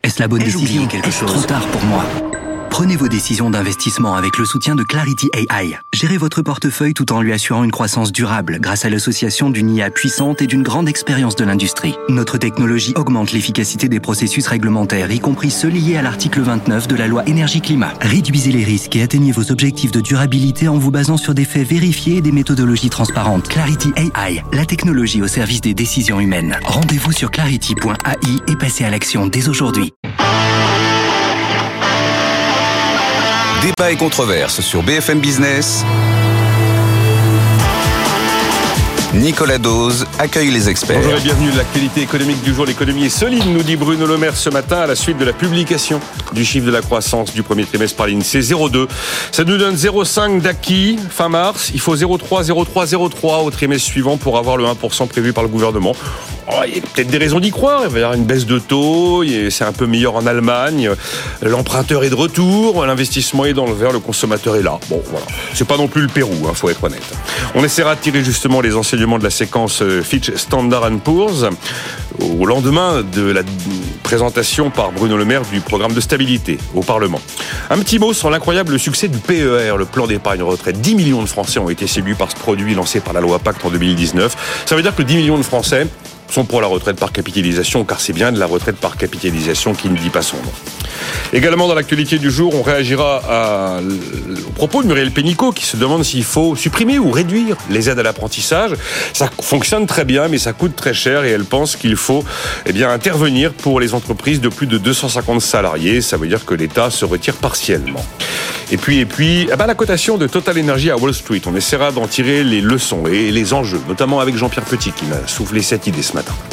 Est-ce la bonne décision? Est-ce trop tard pour moi? Prenez vos décisions d'investissement avec le soutien de Clarity AI. Gérez votre portefeuille tout en lui assurant une croissance durable grâce à l'association d'une IA puissante et d'une grande expérience de l'industrie. Notre technologie augmente l'efficacité des processus réglementaires, y compris ceux liés à l'article 29 de la loi Énergie-Climat. Réduisez les risques et atteignez vos objectifs de durabilité en vous basant sur des faits vérifiés et des méthodologies transparentes. Clarity AI, la technologie au service des décisions humaines. Rendez-vous sur clarity.ai et passez à l'action dès aujourd'hui. Débat et controverse sur BFM Business. Nicolas Dose accueille les experts. Bonjour et bienvenue. L'actualité économique du jour. L'économie est solide, nous dit Bruno Le Maire ce matin à la suite de la publication du chiffre de la croissance du premier trimestre par l'INSEE, 0,2. Ça nous donne 0,5 d'acquis fin mars. Il faut 0,3 au trimestre suivant pour avoir le 1% prévu par le gouvernement. Il y a peut-être des raisons d'y croire. Il va y avoir une baisse de taux. C'est un peu meilleur en Allemagne. L'emprunteur est de retour. L'investissement est dans le vert. Le consommateur est là. Bon, voilà. C'est pas non plus le Pérou, faut être honnête. On essaiera de tirer justement les enseignements de la séquence Fitch Standard & Poor's au lendemain de la présentation par Bruno Le Maire du programme de stabilité au Parlement. Un petit mot sur l'incroyable succès du PER, le plan d'épargne retraite. 10 millions de Français ont été séduits par ce produit lancé par la loi Pacte en 2019. Ça veut dire que 10 millions de Français sont pour la retraite par capitalisation, car c'est bien de la retraite par capitalisation qui ne dit pas son nom. Également dans l'actualité du jour, on réagira au propos de Muriel Pénicaud qui se demande s'il faut supprimer ou réduire les aides à l'apprentissage. Ça fonctionne très bien, mais ça coûte très cher et elle pense qu'il faut intervenir pour les entreprises de plus de 250 salariés. Ça veut dire que l'État se retire partiellement. Et puis, la cotation de Total Energy à Wall Street. On essaiera d'en tirer les leçons et les enjeux, notamment avec Jean-Pierre Petit qui m'a soufflé cette idée ce matin.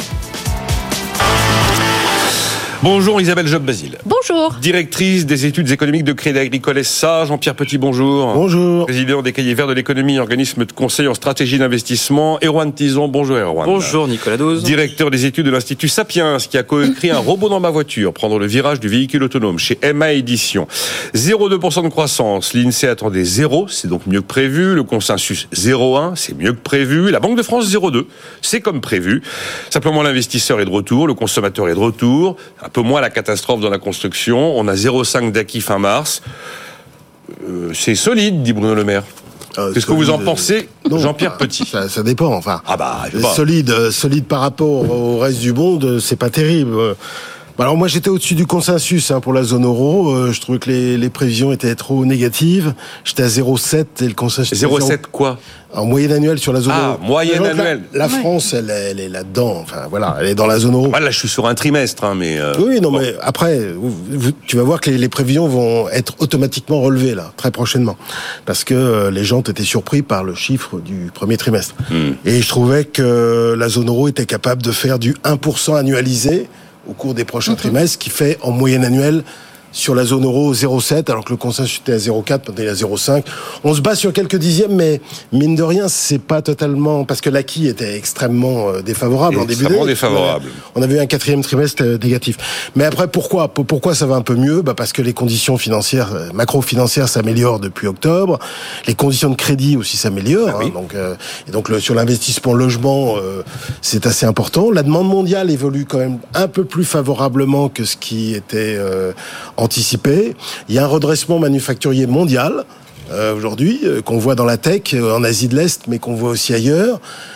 Bonjour Isabelle Job-Basile. Bonjour. Directrice des études économiques de Crédit Agricole SA. Jean-Pierre Petit, bonjour. Bonjour. Président des Cahiers Verts de l'économie, organisme de conseil en stratégie d'investissement. Erwan Tison, bonjour Erwan. Bonjour Nicolas Dose. Directeur des études de l'Institut Sapiens, qui a coécrit Un robot dans ma voiture, prendre le virage du véhicule autonome chez MA Édition. 0,2% de croissance. L'INSEE attendait 0, c'est donc mieux que prévu. Le consensus 0,1, c'est mieux que prévu. La Banque de France 0,2, c'est comme prévu. Simplement l'investisseur est de retour, le consommateur est de retour. Un peu moins la catastrophe dans la construction. On a 0,5 d'acquis fin mars. C'est solide, dit Bruno Le Maire. Qu'est-ce que vous en pensez, Jean-Pierre Petit? Ça dépend. Solide par rapport au reste du monde, c'est pas terrible. Alors moi j'étais au-dessus du consensus pour la zone euro. Je trouvais que les prévisions étaient trop négatives. J'étais à 0,7 et le consensus. 0,7 quoi? En moyenne annuelle sur la zone euro. Moyenne annuelle. La France, elle est là-dedans. Elle est dans la zone euro. Là, je suis sur un trimestre, mais. Mais après, tu vas voir que les prévisions vont être automatiquement relevées là, très prochainement, parce que les gens étaient surpris par le chiffre du premier trimestre. Et je trouvais que la zone euro était capable de faire du 1% annualisé au cours des prochains trimestres, qui fait en moyenne annuelle sur la zone euro 0,7, alors que le consensus était à 0,4, maintenant il est à 0,5. On se bat sur quelques dixièmes, mais mine de rien, c'est pas totalement... Parce que l'acquis était extrêmement défavorable en début d'année. Extrêmement défavorable. On avait eu un quatrième trimestre négatif. Mais après, pourquoi ça va un peu mieux? Parce que les conditions financières, macro-financières s'améliorent depuis octobre. Les conditions de crédit aussi s'améliorent. Oui. Donc sur l'investissement logement, c'est assez important. La demande mondiale évolue quand même un peu plus favorablement que ce qui était anticipé. Il y a un redressement manufacturier mondial aujourd'hui qu'on voit dans la tech en Asie de l'Est, mais qu'on voit aussi ailleurs.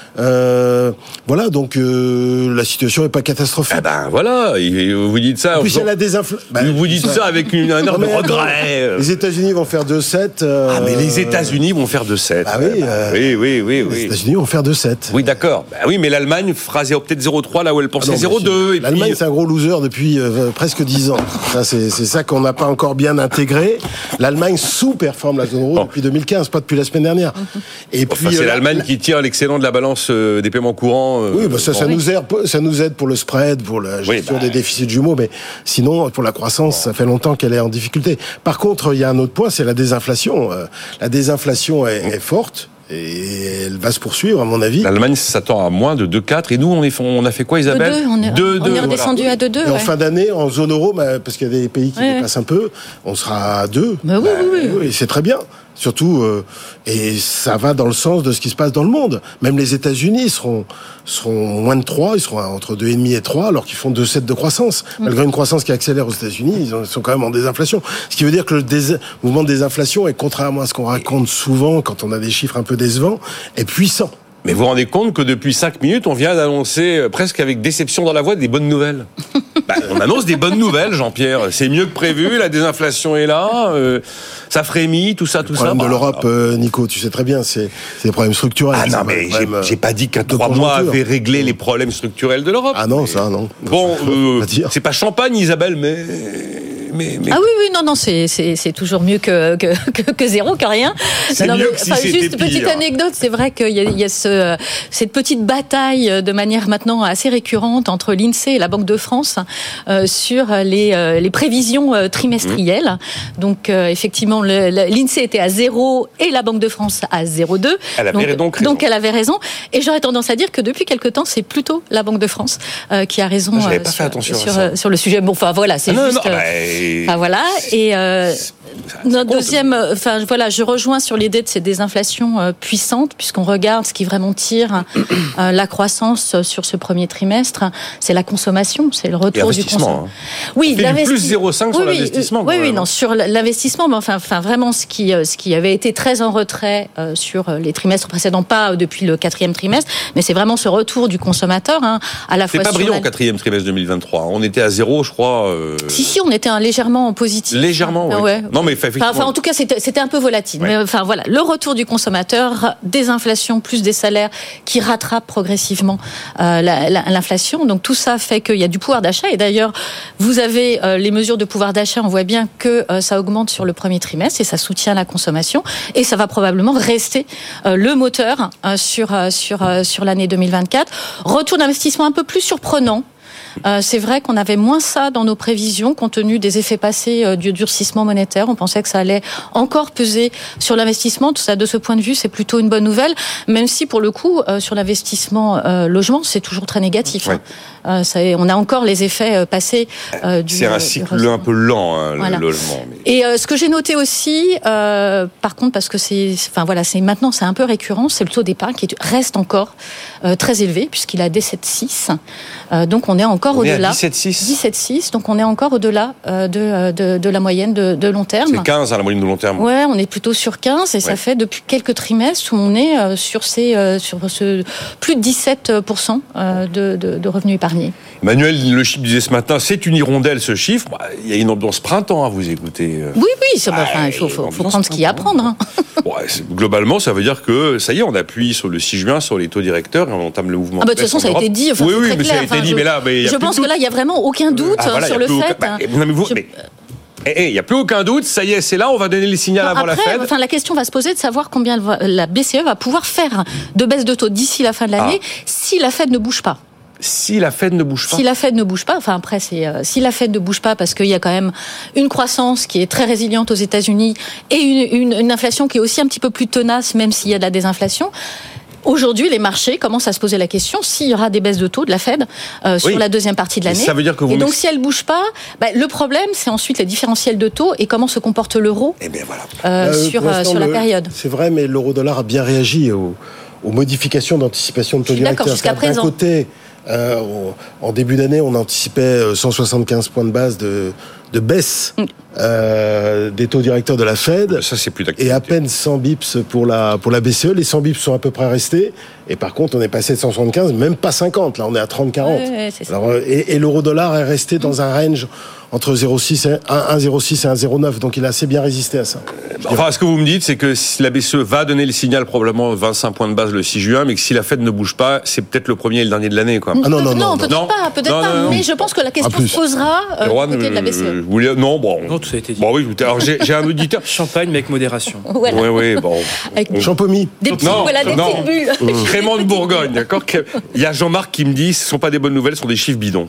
Donc la situation n'est pas catastrophique. Vous dites ça. En plus, il y a la désinflation. Vous dites ça avec un air de regret. Les États-Unis vont faire 2,7. Mais les États-Unis vont faire 2,7. Oui. Les États-unis vont faire 2,7. Oui, d'accord. Mais l'Allemagne fera peut-être 0,3 là où elle pensait 0,2. L'Allemagne, c'est un gros loser depuis presque 10 ans. C'est ça qu'on n'a pas encore bien intégré. L'Allemagne sous-performe la zone euro depuis 2015, pas depuis la semaine dernière. Et puis, c'est l'Allemagne qui tire l'excédent de la balance des paiements courants. Ça nous aide pour le spread, pour la gestion des déficits jumeaux, mais sinon, pour la croissance, ça fait longtemps qu'elle est en difficulté. Par contre, il y a un autre point, c'est la désinflation. La désinflation est forte. Et elle va se poursuivre, à mon avis. L'Allemagne s'attend à moins de 2,4. Et nous, on a fait quoi, Isabelle? 2,2. On est redescendu à 2,2. Et en fin d'année, en zone euro, parce qu'il y a des pays qui dépassent un peu, on sera à 2. Oui. C'est très bien. Surtout, et ça va dans le sens de ce qui se passe dans le monde. Même les États-Unis seront moins de 3, ils seront entre 2,5 et 3, alors qu'ils font 2,7 de croissance. Malgré une croissance qui accélère aux États-Unis, ils sont quand même en désinflation. Ce qui veut dire que le mouvement de désinflation est, contrairement à ce qu'on raconte souvent quand on a des chiffres un peu décevants, est puissant. Mais vous vous rendez compte que depuis 5 minutes, on vient d'annoncer, presque avec déception dans la voix, des bonnes nouvelles. On annonce des bonnes nouvelles, Jean-Pierre. C'est mieux que prévu, la désinflation est là, ça frémit, tout ça. Le problème de l'Europe, Nico, tu sais très bien, c'est des problèmes structurels. Ah non, mais j'ai pas dit qu'à 3 mois avait réglé les problèmes structurels de l'Europe. Ah non, ça, non. Bon, c'est pas champagne, Isabelle, mais... Ah oui, non, c'est toujours mieux que zéro, que rien. C'est mieux que si c'était juste pire. petite anecdote, c'est vrai qu'il y a cette petite bataille de manière maintenant assez récurrente entre l'INSEE et la Banque de France sur les prévisions trimestrielles. Donc effectivement, l'INSEE était à 0 et la Banque de France à 0,2. Elle avait donc raison. Donc elle avait raison. Et j'aurais tendance à dire que depuis quelque temps, c'est plutôt la Banque de France qui a raison sur le sujet. Bon, enfin voilà, c'est juste. Enfin voilà, et notre deuxième, je rejoins sur l'idée de ces désinflations puissantes, puisqu'on regarde ce qui vraiment tire la croissance sur ce premier trimestre, c'est la consommation, c'est le retour du consommateur. Oui, plus 0,5 sur l'investissement. Oui, non, sur l'investissement, mais enfin vraiment ce qui avait été très en retrait sur les trimestres précédents, pas depuis le 4e trimestre, mais c'est vraiment ce retour du consommateur, à la fois. C'est pas brillant au 4e trimestre 2023. On était à 0, je crois. Si, on était légèrement positif. Légèrement, oui. Ouais. Non, mais effectivement. Enfin, en tout cas, c'était un peu volatile. Ouais. Mais enfin, voilà, le retour du consommateur, des inflations plus des salaires qui rattrapent progressivement l'inflation. Donc tout ça fait qu'il y a du pouvoir d'achat. Et d'ailleurs, vous avez les mesures de pouvoir d'achat. On voit bien que ça augmente sur le premier trimestre et ça soutient la consommation. Et ça va probablement rester le moteur sur l'année 2024. Retour d'investissement un peu plus surprenant. C'est vrai qu'on avait moins ça dans nos prévisions compte tenu des effets passés du durcissement monétaire. On pensait que ça allait encore peser sur l'investissement. Tout ça, de ce point de vue, c'est plutôt une bonne nouvelle, même si pour le coup, sur l'investissement logement, c'est toujours très négatif. Ouais. On a encore les effets passés c'est un cycle un peu lent, voilà. Le logement. Mais... Et ce que j'ai noté aussi, par contre, parce que maintenant c'est un peu récurrent, c'est le taux d'épargne qui reste encore très élevé puisqu'il a 17,6. Donc on est encore au-delà. 17,6. Donc on est encore au-delà de la moyenne de long terme. C'est 15 la moyenne de long terme. Ouais, on est plutôt sur 15 et ça fait depuis quelques trimestres où on est sur ce plus de 17% de revenus épargnés. Emmanuel Le Chip disait ce matin, c'est une hirondelle ce chiffre. Il y a une ambiance printemps à vous écouter. Oui, il faut prendre ce qu'il y a à prendre. Globalement, ça veut dire que ça y est, on appuie sur le 6 juin sur les taux directeurs et on entame le mouvement. De toute façon, ça a été dit. Oui, mais ça a été dit. Je pense que là, il n'y a vraiment aucun doute sur le fait. Il n'y a plus aucun doute, ça y est, c'est là, on va donner les signaux avant la Fed. La question va se poser de savoir combien la BCE va pouvoir faire de baisse de taux d'ici la fin de l'année si la Fed ne bouge pas. Si la Fed ne bouge pas. Si la Fed ne bouge pas, enfin après si la Fed ne bouge pas parce qu'il y a quand même une croissance qui est très résiliente aux États-Unis et une inflation qui est aussi un petit peu plus tenace même s'il y a de la désinflation. Aujourd'hui, les marchés commencent à se poser la question s'il y aura des baisses de taux de la Fed sur la deuxième partie de l'année. Ça veut dire que et donc, si elle bouge pas, le problème, c'est ensuite les différentiels de taux et comment se comporte l'euro sur la période. C'est vrai, mais l'euro-dollar a bien réagi aux modifications d'anticipation de taux directeurs. D'accord, jusqu'à présent. D'un côté, en début d'année, on anticipait 175 points de base de baisse des taux directeurs de la Fed. Ça, c'est plus d'actualité. Et à peine 100 bips pour la BCE. Les 100 bips sont à peu près restés. Et par contre, on est passé de 175, même pas 50. Là, on est à 30-40. Ouais, c'est ça. Alors, et l'euro-dollar est resté dans un range entre 1,06 et 1,09. Donc, il a assez bien résisté à ça. Enfin, ce que vous me dites, c'est que si la BCE va donner le signal probablement 25 points de base le 6 juin, mais que si la Fed ne bouge pas, c'est peut-être le premier et le dernier de l'année, quoi. Ah non, peut-être pas. Mais je pense que la question se posera du côté de la BCE. Non, tout ça a été dit. Bon, oui, alors j'ai un auditeur. Champagne, mais avec modération. Voilà. Oui, bon. Champomy. Des petites bulles. Crément de Bourgogne, d'accord. Il y a Jean-Marc qui me dit, ce ne sont pas des bonnes nouvelles, ce sont des chiffres bidons.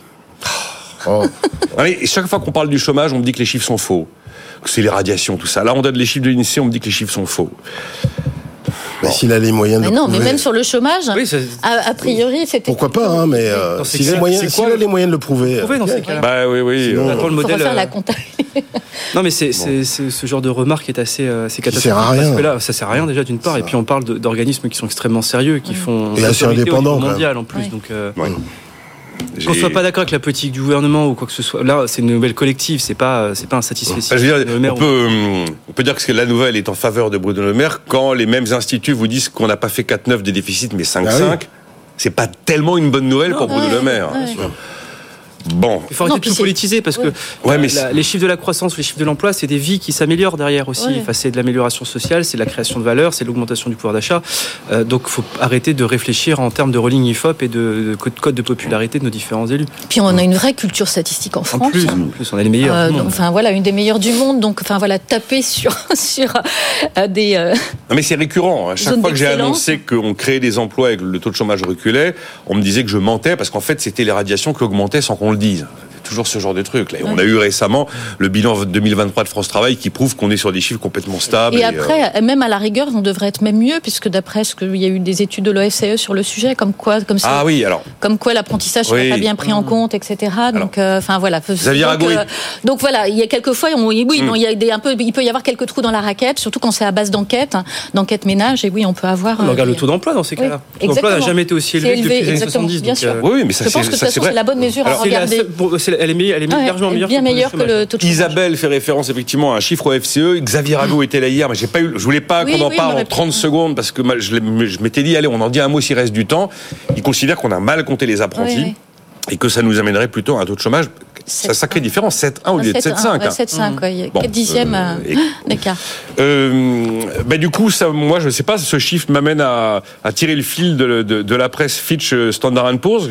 Allez, chaque fois qu'on parle du chômage, on me dit que les chiffres sont faux. Que c'est les radiations, tout ça. Là, on donne les chiffres de l'INSEE, on me dit que les chiffres sont faux. Mais s'il a les moyens de mais même sur le chômage, a priori, c'était... Pourquoi pas, mais s'il a les moyens de le prouver. Dans ces cas-là. Bah oui. On attend le modèle. Faut refaire la comptabilité. Non, mais c'est ce genre de remarque est assez catastrophique. Sert à rien. Parce que là, ça sert à rien déjà d'une part, et puis on parle d'organismes qui sont extrêmement sérieux, qui font et assez indépendants mondial en plus. Oui. Donc, qu'on soit pas d'accord avec la politique du gouvernement ou quoi que ce soit. Là, c'est une nouvelle collective, c'est pas un satisfait. Je veux dire, on peut dire que la nouvelle est en faveur de Bruno Le Maire quand les mêmes instituts vous disent qu'on n'a pas fait 4,9 de déficit mais 5,5. Ah oui. C'est pas tellement une bonne nouvelle pour Bruno Le Maire. Bon. Il faut arrêter de tout politiser parce que les chiffres de la croissance ou les chiffres de l'emploi, c'est des vies qui s'améliorent derrière aussi. Ouais. Enfin, c'est de l'amélioration sociale, c'est de la création de valeur, c'est de l'augmentation du pouvoir d'achat. Donc, il faut arrêter de réfléchir en termes de rolling IFOP et de code de popularité de nos différents élus. Puis on a une vraie culture statistique en France. En plus, on a les meilleurs. Du monde. Enfin voilà, une des meilleures du monde. Donc enfin voilà, taper sur des. Non mais c'est récurrent. À chaque fois que j'ai annoncé qu'on créait des emplois et que le taux de chômage reculait, on me disait que je mentais parce qu'en fait c'était les radiations qui augmentaient sans qu'on le dise. Toujours ce genre de truc. Là. On a eu récemment le bilan 2023 de France Travail qui prouve qu'on est sur des chiffres complètement stables. Et après, même à la rigueur, on devrait être même mieux, puisque d'après ce qu'il y a eu des études de l'OFCE sur le sujet, comme quoi l'apprentissage serait pas bien pris en compte, etc. Donc, enfin voilà. Donc voilà, il y a quelques fois, il peut y avoir quelques trous dans la raquette, surtout quand c'est à base d'enquête ménage. Et oui, on peut avoir. On regarde le taux d'emploi dans ces cas-là. Le taux d'emploi n'a jamais été aussi élevé depuis les années 70. Bien sûr. Oui, mais ça, je pense que de toute façon, c'est la bonne mesure à regarder. Elle est largement meilleure. Bien meilleure que le taux de chômage. Isabelle fait référence effectivement à un chiffre OFCE. Xavier Rago était là hier, mais je voulais pas qu'on en parle en 30 secondes parce que je m'étais dit, allez, on en dit un mot s'il reste du temps. Il considère qu'on a mal compté les apprentis et que ça nous amènerait plutôt à un taux de chômage. C'est une sacrée différence, 7,1 au lieu de 7,5. 7,5, il y a 4 dixièmes d'écart. Du coup, ça, moi, je ne sais pas, ce chiffre m'amène à tirer le fil de la presse Fitch Standard & Poor's.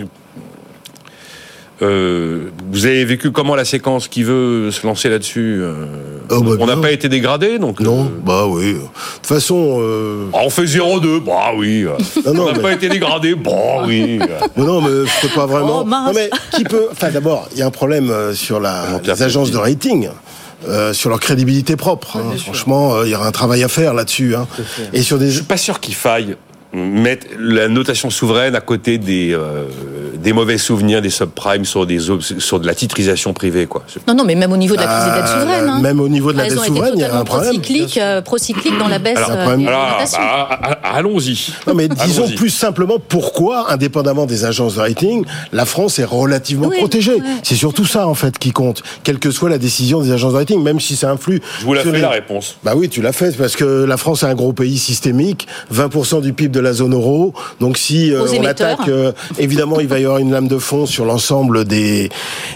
Vous avez vécu comment la séquence qui veut se lancer là-dessus on n'a pas été dégradé, donc non, bah oui. De toute façon, on fait 0,2, bah oui. On n'a pas été dégradé, bah oui. Non, mais c'est pas vraiment. Oh, mince. Non, mais qui peut. Enfin, d'abord, il y a un problème sur les agences de rating. Sur leur crédibilité propre. Franchement, il y aura un travail à faire là-dessus. Et sur des. Je suis pas sûr qu'il faille mettre la notation souveraine à côté des mauvais souvenirs des subprimes sur de la titrisation privée, quoi. Non, mais même au niveau de la crise des dettes souveraines. Même au niveau de la dette souveraine, il y a un problème. Procyclique dans la baisse des notations. Allons-y. Non, mais disons plus simplement pourquoi, indépendamment des agences de rating, la France est relativement protégée. C'est surtout ça, en fait, qui compte. Quelle que soit la décision des agences de rating, même si ça influe. Je vous la fais la réponse. Bah oui, tu l'as fait, parce que la France est un gros pays systémique, 20% du PIB de la zone euro. Donc si on attaque, évidemment, il va y avoir une lame de fond sur l'ensemble des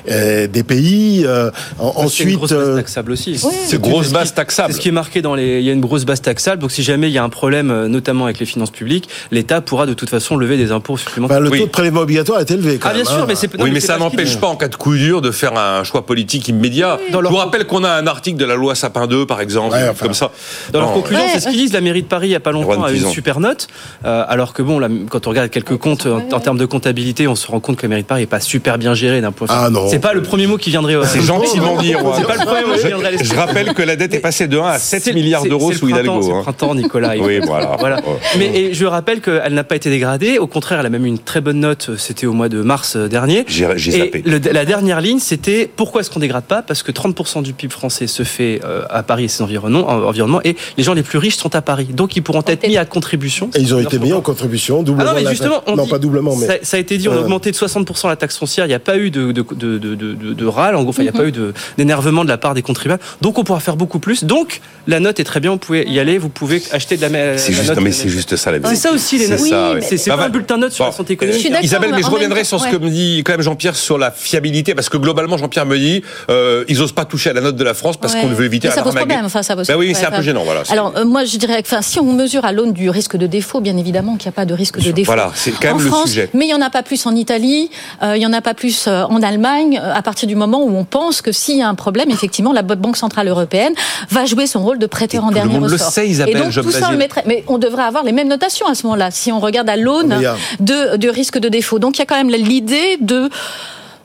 pays. Ensuite, une grosse base taxable aussi. C'est une grosse base taxable. C'est ce qui est marqué il y a une grosse base taxable. Donc si jamais il y a un problème, notamment avec les finances publiques, l'État pourra de toute façon lever des impôts supplémentaires. Le taux de prélèvement obligatoire est élevé. Quand même, bien sûr, mais ça n'empêche pas en cas de coup dur de faire un choix politique immédiat. Je vous rappelle qu'on a un article de la loi Sapin 2, par exemple, comme ça. Dans leur conclusion, c'est ce qu'ils disent. La mairie de Paris, il n'y a pas longtemps, a eu une super note. Alors que bon, là, quand on regarde quelques comptes en termes de comptabilité, on se rend compte que la mairie de Paris n'est pas super bien gérée d'un point de vue. Ah non. C'est pas le premier mot qui viendrait. C'est gentiment dit. C'est pas le premier mot qui viendrait à l'esprit. Je rappelle que la dette est passée de 1 à 7 milliards d'euros sous Hidalgo. C'est le printemps, Nicolas. Oui, voilà. Mais je rappelle qu'elle n'a pas été dégradée. Au contraire, elle a même eu une très bonne note. C'était au mois de mars dernier. J'ai zappé. La dernière ligne, c'était pourquoi est-ce qu'on dégrade pas ? Parce que 30% du PIB français se fait à Paris et ses environnements, et les gens les plus riches sont à Paris. Donc ils pourront être mis à contribution. Et ils ont été mis en contribution, doublement. Non, mais justement, pas doublement, mais ça a été dit, on a augmenté de 60% la taxe foncière. Il n'y a pas eu de râle, en gros, il n'y a pas eu d'énervement de la part des contribuables. Donc on pourra faire beaucoup plus. Donc la note est très bien, vous pouvez y aller, vous pouvez acheter de la note. C'est juste ça la vérité. C'est ça aussi les notes. C'est pas un bulletin de notes sur la santé économique. Isabelle, mais je reviendrai sur ce que me dit quand même Jean-Pierre sur la fiabilité, parce que globalement Jean-Pierre me dit ils osent pas toucher à la note de la France parce qu'on veut éviter ça pose problème. Oui, c'est un peu gênant. Voilà. Alors moi je dirais que si on mesure à l'aune du risque de défaut, bien évidemment qu'il n'y a pas de risque de défaut. Voilà, c'est quand même en France, le sujet. Mais il n'y en a pas plus en Italie, il n'y en a pas plus en Allemagne, à partir du moment où on pense que s'il y a un problème, effectivement, la Banque Centrale Européenne va jouer son rôle de prêteur en dernier ressort. Tout le monde le sait, Isabelle. Et donc tout ça, mais on devrait avoir les mêmes notations à ce moment-là, si on regarde à l'aune de risque de défaut. Donc il y a quand même l'idée de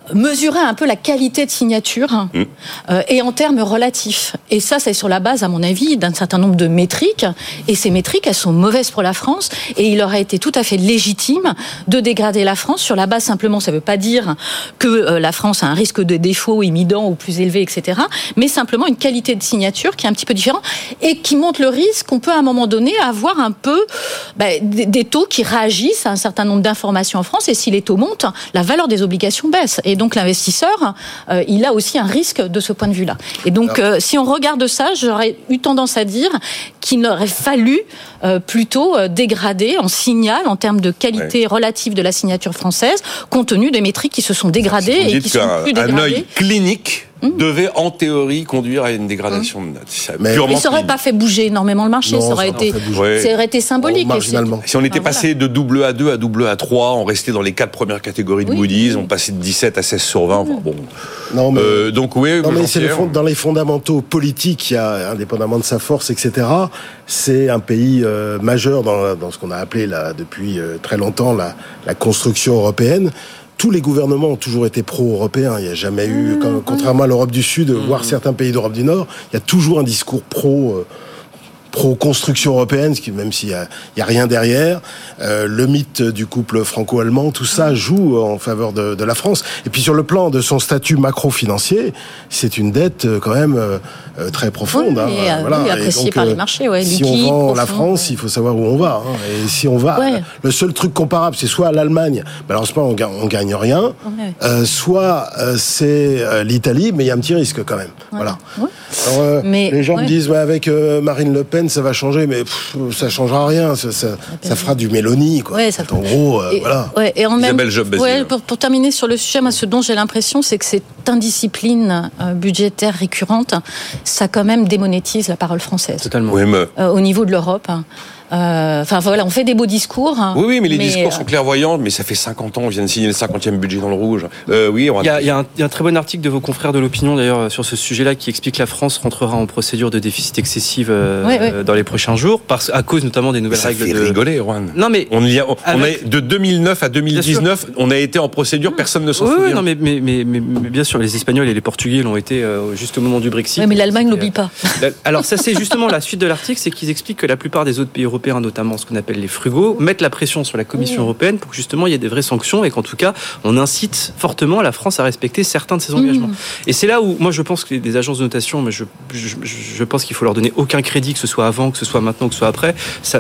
mesurer un peu la qualité de signature et en termes relatifs. Et ça, c'est sur la base, à mon avis, d'un certain nombre de métriques. Et ces métriques, elles sont mauvaises pour la France. Et il aurait été tout à fait légitime de dégrader la France sur la base simplement. Ça ne veut pas dire que la France a un risque de défaut imminent ou plus élevé, etc. Mais simplement une qualité de signature qui est un petit peu différente et qui montre le risque qu'on peut à un moment donné avoir un peu des taux qui réagissent à un certain nombre d'informations en France. Et si les taux montent, la valeur des obligations baisse. Et donc l'investisseur, il a aussi un risque de ce point de vue-là. Et donc si on regarde ça, j'aurais eu tendance à dire qu'il aurait fallu plutôt dégrader en signal, en termes de qualité relative de la signature française, compte tenu des métriques qui se sont dégradées et qui sont plus dégradées. Un œil clinique devait en théorie conduire à une dégradation de notes. Mais ça n'aurait pas fait bouger énormément le marché, ça aurait été symbolique. Marginalement. Si on était passé de double A2 à double A3, on restait dans les 4 premières catégories de Moody's, on passait de 17 à 16 sur 20. Enfin, bon. Non, mais, donc oui, mais c'est dans les fondamentaux politiques, il y a, indépendamment de sa force, etc., c'est un pays majeur dans ce qu'on a appelé là, depuis très longtemps la construction européenne. Tous les gouvernements ont toujours été pro-européens. Il n'y a jamais eu, contrairement à l'Europe du Sud, voire certains pays d'Europe du Nord, il y a toujours un discours pro-construction européenne, même s'il y a rien derrière. Le mythe du couple franco-allemand, tout ça joue en faveur de la France. Et puis sur le plan de son statut macro-financier, c'est une dette quand même très profonde. Oui, appréciée par les marchés. Si on vend la France, il faut savoir où on va. Et si on va, le seul truc comparable, c'est soit l'Allemagne, malheureusement on gagne rien, soit c'est l'Italie, mais il y a un petit risque quand même. Voilà. Alors, les gens me disent avec Marine Le Pen ça va changer, mais ça changera rien, ça fera du Mélanie, quoi. En gros, voilà. Et en même, Isabelle Job, pour terminer sur le sujet, moi, ce dont j'ai l'impression, c'est que cette indiscipline budgétaire récurrente, ça quand même démonétise la parole française. Totalement. Oui, mais... au niveau de l'Europe. Enfin voilà, on fait des beaux discours. Oui, mais les discours sont clairvoyants, mais ça fait 50 ans, on vient de signer le 50e budget dans le rouge. Oui, il y a un très bon article de vos confrères de l'opinion d'ailleurs sur ce sujet-là qui explique que la France rentrera en procédure de déficit excessive dans les prochains jours, à cause notamment des nouvelles règles. Ça fait rigoler, Juan. Non mais on est de 2009 à 2019, on a été en procédure, personne ne s'en souvient. Oui, non mais bien sûr, les Espagnols et les Portugais l'ont été juste au moment du Brexit. Oui, mais l'Allemagne n'oublie pas. Alors ça, c'est justement la suite de l'article, c'est qu'ils expliquent que la plupart des autres pays européens, notamment ce qu'on appelle les frugaux, mettent la pression sur la Commission européenne pour que justement il y ait des vraies sanctions et qu'en tout cas on incite fortement la France à respecter certains de ses engagements. Et c'est là où moi je pense que les agences de notation, mais je pense qu'il faut leur donner aucun crédit, que ce soit avant, que ce soit maintenant, que ce soit après.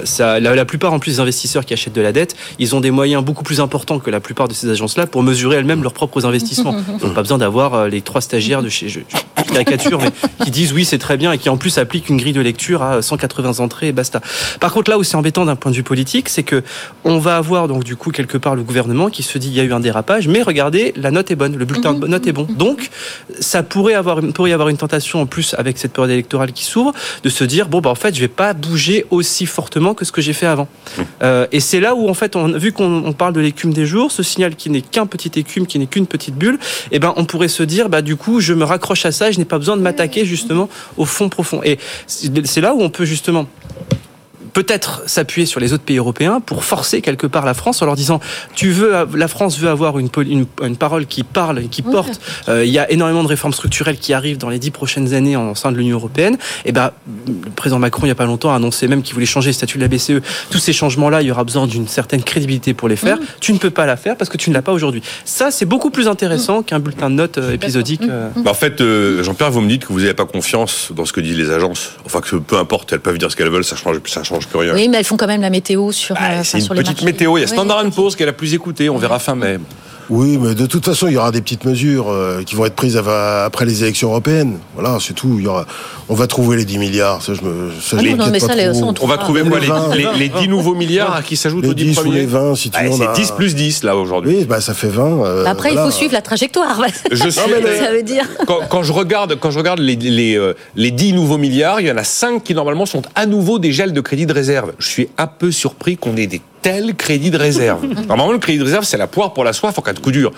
La plupart en plus des investisseurs qui achètent de la dette, ils ont des moyens beaucoup plus importants que la plupart de ces agences-là pour mesurer elles-mêmes leurs propres investissements. Ils n'ont pas besoin d'avoir les 3 stagiaires de chez caricature, mais qui disent oui c'est très bien et qui en plus appliquent une grille de lecture à 180 entrées et basta. Par contre là où c'est embêtant d'un point de vue politique, c'est que on va avoir donc du coup quelque part le gouvernement qui se dit il y a eu un dérapage, mais regardez, la note est bonne, le bulletin de note est bon. Donc ça pourrait y avoir une tentation en plus avec cette période électorale qui s'ouvre de se dire bon en fait je vais pas bouger aussi fortement que ce que j'ai fait avant. Et c'est là où en fait vu qu'on parle de l'écume des jours, ce signal qui n'est qu'un petit écume, qui n'est qu'une petite bulle, et on pourrait se dire du coup je me raccroche à ça, et je n'ai pas besoin de m'attaquer justement au fond profond. Et c'est là où on peut justement peut-être s'appuyer sur les autres pays européens pour forcer quelque part la France en leur disant la France veut avoir une parole qui parle et qui porte. Il y a énormément de réformes structurelles qui arrivent dans les 10 prochaines années en sein de l'Union européenne. Et le président Macron il y a pas longtemps a annoncé même qu'il voulait changer le statut de la BCE. Tous ces changements-là, il y aura besoin d'une certaine crédibilité pour les faire. Tu ne peux pas la faire parce que tu ne l'as pas aujourd'hui. Ça, c'est beaucoup plus intéressant qu'un bulletin de notes épisodique. En fait, Jean-Pierre, vous me dites que vous n'avez pas confiance dans ce que disent les agences. Enfin, que peu importe, elles peuvent dire ce qu'elles veulent, ça change plus rien. Oui, mais elles font quand même la météo sur les marchés. C'est une petite météo. Il y a Standard & Poor's qui est la plus écoutée. On verra fin mai. Oui, mais de toute façon, il y aura des petites mesures qui vont être prises après les élections européennes. Voilà, c'est tout. On va trouver les 10 milliards. On va trouver quoi, les 10 nouveaux milliards qui s'ajoutent aux 10 premiers. Les 20, si tu veux. C'est 10 plus 10, là, aujourd'hui. Oui, ça fait 20. Après, il faut suivre la trajectoire. Ça veut dire... Quand je regarde les 10 nouveaux milliards, il y en a 5 qui, normalement, sont à nouveau des gels de crédit de réserve. Je suis un peu surpris qu'on ait des tels crédits de réserve. Normalement, le crédit de réserve, c'est la poire pour la soif en cas de coup dur.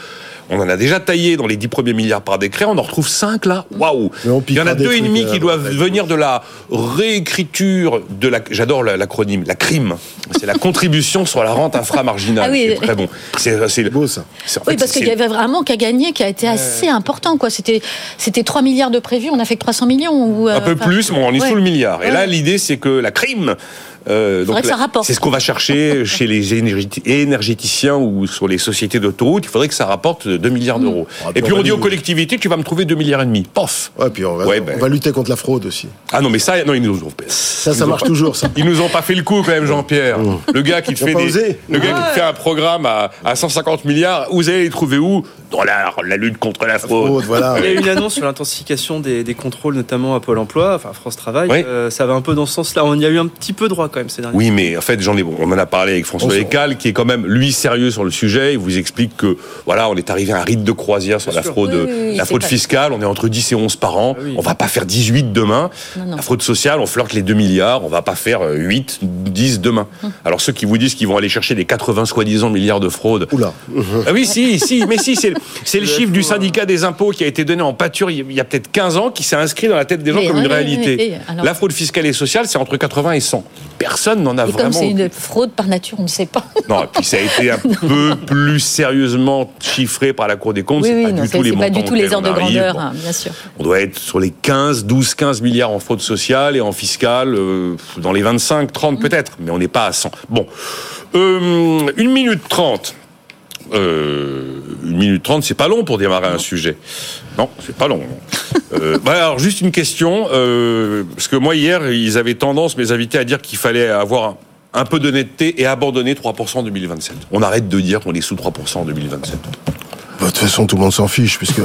On en a déjà taillé dans les 10 premiers milliards par décret, on en retrouve 5 là. Waouh! Il y en a 2,5 qui doivent venir de la réécriture de la, j'adore l'acronyme, la CRIM. C'est la contribution sur la rente inframarginale. Ah oui. C'est très bon. C'est beau ça. Oui, parce qu'il y avait vraiment qu'à gagner qui a été assez important, quoi. C'était 3 milliards de prévus, on a fait que 300 millions. Ou, un peu plus, mais on est sous le milliard. Et là, l'idée, c'est que la CRIM, donc que ça rapporte. c'est ce qu'on va chercher chez les énergéticiens ou sur les sociétés d'autoroutes. Il faudrait que ça rapporte 2 milliards d'euros. Et puis on dit aux collectivités, tu vas me trouver 2,5 milliards. Pof. Ouais, puis on va lutter contre la fraude aussi. Ah non, mais ça, non, ils nous ont fait. Ça marche toujours, ça. Ils nous ont pas fait le coup quand même, Jean-Pierre. Le gars qui te fait un programme à 150 milliards, vous allez les trouver où? Dans la lutte contre la fraude. Voilà. Il y a eu une annonce sur l'intensification des contrôles, notamment à Pôle emploi, enfin France Travail. Oui. Ça va un peu dans ce sens-là. On y a eu un petit peu droit quand même ces derniers. Oui, mais en fait, on en a parlé avec François Écal, qui est quand même, lui, sérieux sur le sujet. Il vous explique que, voilà, on est arrivé à un rite de croisière sur la fraude, la fraude fiscale. On est entre 10 et 11 par an. On va pas faire 18 demain. Non. La fraude sociale, on flirte les 2 milliards. On va pas faire 8, 10 demain. Alors, ceux qui vous disent qu'ils vont aller chercher les 80 soi-disant milliards de fraude. Oula. Ah oui, mais si, c'est le chiffre du syndicat des impôts qui a été donné en pâture il y a peut-être 15 ans, qui s'est inscrit dans la tête des gens comme une réalité. La fraude fiscale et sociale, c'est entre 80 et 100. Personne n'en a vraiment. Comme c'est une fraude par nature, on ne sait pas. Non, et puis ça a été un peu plus sérieusement chiffré par la Cour des comptes. C'est pas du tout les ordres de grandeur, bien sûr. On doit être sur les 15 milliards en fraude sociale et en fiscale, dans les 25, 30 peut-être, mais on n'est pas à 100. Bon, 1 minute 30. 1 minute 30, c'est pas long pour démarrer un sujet. Non, c'est pas long. Alors, juste une question, parce que moi, hier, ils avaient tendance, mes invités, à dire qu'il fallait avoir un peu d'honnêteté et abandonner 3% en 2027. On arrête de dire qu'on est sous 3% en 2027. De toute façon, tout le monde s'en fiche, puisque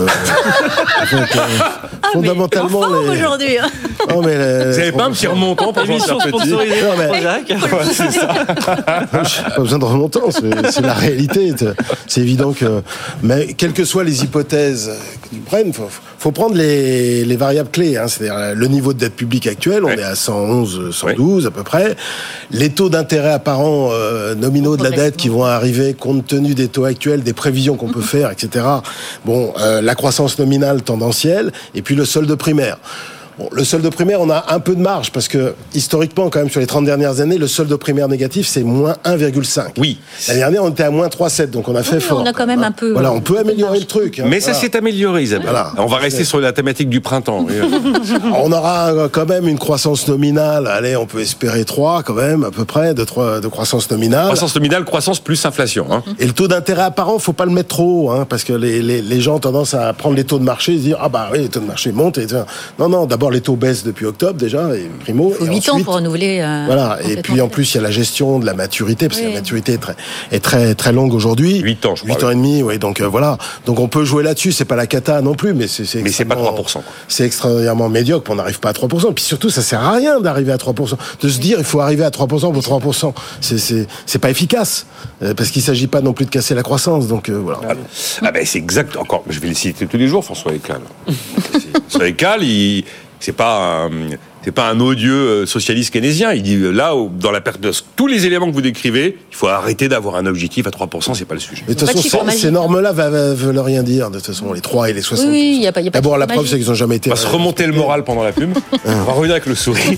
fondamentalement, aujourd'hui. Non, mais vous n'avez pas un petit remontant pour l'émission sponsorisée par c'est ça. Pas besoin de remontant, c'est la réalité. C'est évident que, mais quelles que soient les hypothèses que tu prennes, faut prendre les variables clés. Hein, c'est-à-dire le niveau de dette publique actuel, on est à 111, 112 à peu près. Les taux d'intérêt apparents nominaux de la dette qui vont arriver compte tenu des taux actuels, des prévisions qu'on peut faire, etc. Bon, la croissance nominale tendancielle, et puis le solde primaire. Bon, le solde primaire, on a un peu de marge, parce que, historiquement, quand même, sur les 30 dernières années, le solde primaire négatif, c'est moins 1,5. Oui. L'année dernière, on était à moins 3,7, donc on a fait fort. On a quand même un peu... Voilà, on peut améliorer le truc. Hein, mais ça s'est amélioré, Isabelle. Voilà. On va rester sur la thématique du printemps. On aura quand même une croissance nominale, allez, on peut espérer 3, quand même, à peu près, de croissance nominale. Croissance nominale, croissance plus inflation. Hein. Et le taux d'intérêt apparent, faut pas le mettre trop haut, hein, parce que les gens ont tendance à prendre les taux de marché et se dire, ah bah oui, les taux de marché montent. Non, d'abord, les taux baissent depuis octobre déjà, et primo. Il faut 8 ans pour renouveler. Voilà, et puis en plus il y a la gestion de la maturité, parce que la maturité est très très longue aujourd'hui. 8 ans, je crois. 8 ans et demi, oui, donc voilà. Donc on peut jouer là-dessus, c'est pas la cata non plus, mais c'est pas 3%. C'est extraordinairement médiocre, on n'arrive pas à 3%. Puis surtout, ça sert à rien d'arriver à 3%. De se dire, il faut arriver à 3% pour 3%. C'est pas efficace, parce qu'il s'agit pas non plus de casser la croissance, donc voilà. Ah ben c'est exact, encore, je vais le citer tous les jours, François Écal. François Écal, c'est pas un odieux socialiste keynésien. Il dit là, dans la perte de tous les éléments que vous décrivez, il faut arrêter d'avoir un objectif à 3%, c'est pas le sujet. Mais de toute façon, ces normes-là veulent rien dire. De toute façon, les 3 et les 60. Oui, il y a pas. D'abord, la preuve, c'est qu'ils ont jamais été. On va se remonter le moral pendant la pub. On va revenir avec le sourire.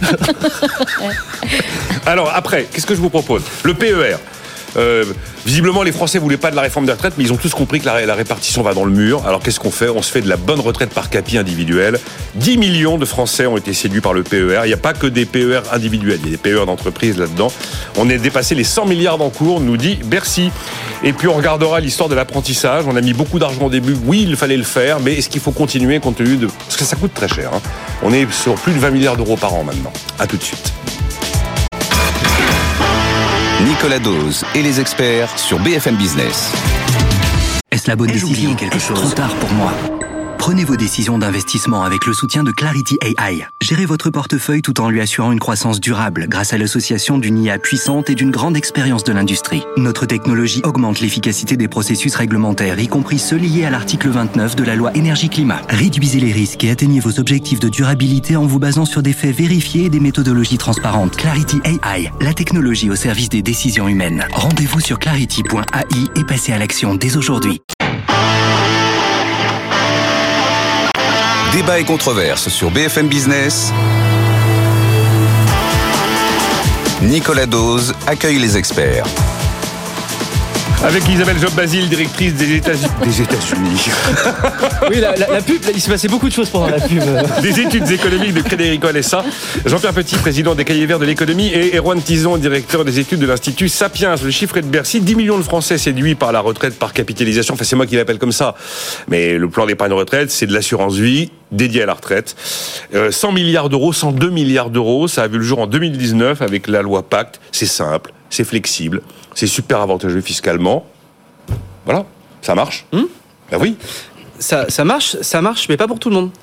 Alors après, qu'est-ce que je vous propose? Le PER. Visiblement, les Français voulaient pas de la réforme des retraites, mais ils ont tous compris que la répartition va dans le mur. Alors qu'est-ce qu'on fait? On se fait de la bonne retraite par capi individuelle. 10 millions de Français ont été séduits par le PER. Il n'y a pas que des PER individuels, il y a des PER d'entreprise là-dedans. On est dépassé les 100 milliards d'encours, nous dit Bercy. Et puis on regardera l'histoire de l'apprentissage. On a mis beaucoup d'argent au début. Oui, il fallait le faire, mais est-ce qu'il faut continuer compte tenu de... Parce que ça coûte très cher. Hein. On est sur plus de 20 milliards d'euros par an maintenant. À tout de suite. Nicolas Dose et les experts sur BFM Business. Est-ce la bonne décision? Trop tard pour moi. Prenez vos décisions d'investissement avec le soutien de Clarity AI. Gérez votre portefeuille tout en lui assurant une croissance durable grâce à l'association d'une IA puissante et d'une grande expérience de l'industrie. Notre technologie augmente l'efficacité des processus réglementaires, y compris ceux liés à l'article 29 de la loi Énergie-Climat. Réduisez les risques et atteignez vos objectifs de durabilité en vous basant sur des faits vérifiés et des méthodologies transparentes. Clarity AI, la technologie au service des décisions humaines. Rendez-vous sur clarity.ai et passez à l'action dès aujourd'hui. Débat et controverse sur BFM Business. Nicolas Dose accueille les experts. Avec Isabelle Job-Basile, directrice des États-Unis. Oui, la pub, il s'est passé beaucoup de choses pendant la pub. Des études économiques de Crédit Agricole SA. Jean-Pierre Petit, président des Cahiers Verts de l'économie, et Erwan Tison, directeur des études de l'Institut Sapiens. Le chiffre est de Bercy, 10 millions de Français séduits par la retraite par capitalisation. Enfin, c'est moi qui l'appelle comme ça. Mais le plan d'épargne retraite, c'est de l'assurance vie dédiée à la retraite. 100 milliards d'euros, 102 milliards d'euros. Ça a vu le jour en 2019 avec la loi Pacte. C'est simple, c'est flexible, c'est super avantageux fiscalement. Voilà, ça marche. Ben oui. Ça marche, mais pas pour tout le monde.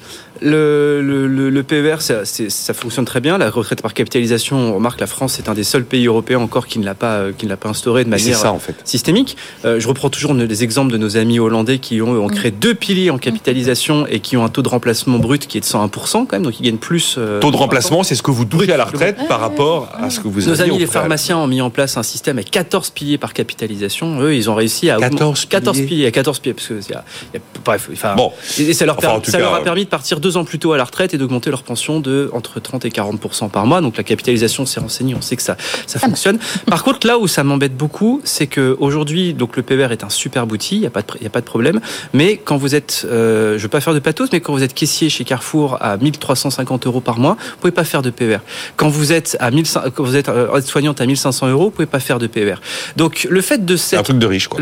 Le PER, ça fonctionne très bien. La retraite par capitalisation, on remarque, la France est un des seuls pays européens encore qui ne l'a pas instauré de manière systémique. Je reprends toujours les exemples de nos amis hollandais qui ont créé 2 piliers en capitalisation et qui ont un taux de remplacement brut qui est de 101% quand même, donc ils gagnent plus. Taux de remplacement, c'est ce que vous touchez à la retraite par rapport à ce que vous avez. Nos amis les pharmaciens ont mis en place un système avec 14 piliers par capitalisation. Eux, ils ont réussi à 14 piliers, parce que bref. Bon, et ça leur a permis de partir 2 ans plus tôt à la retraite et d'augmenter leur pension de entre 30 et 40% par mois. Donc la capitalisation, c'est renseigné, on sait que ça fonctionne. Par contre, là où ça m'embête beaucoup, c'est que aujourd'hui, donc le PER est un superbe outil, il y a pas de problème. Mais quand vous êtes, je veux pas faire de pathos, mais quand vous êtes caissier chez Carrefour à 1350 € par mois, vous pouvez pas faire de PER. Quand vous êtes aide-soignante à 1500 €, vous pouvez pas faire de PER. Donc le fait de un truc de riche, quoi.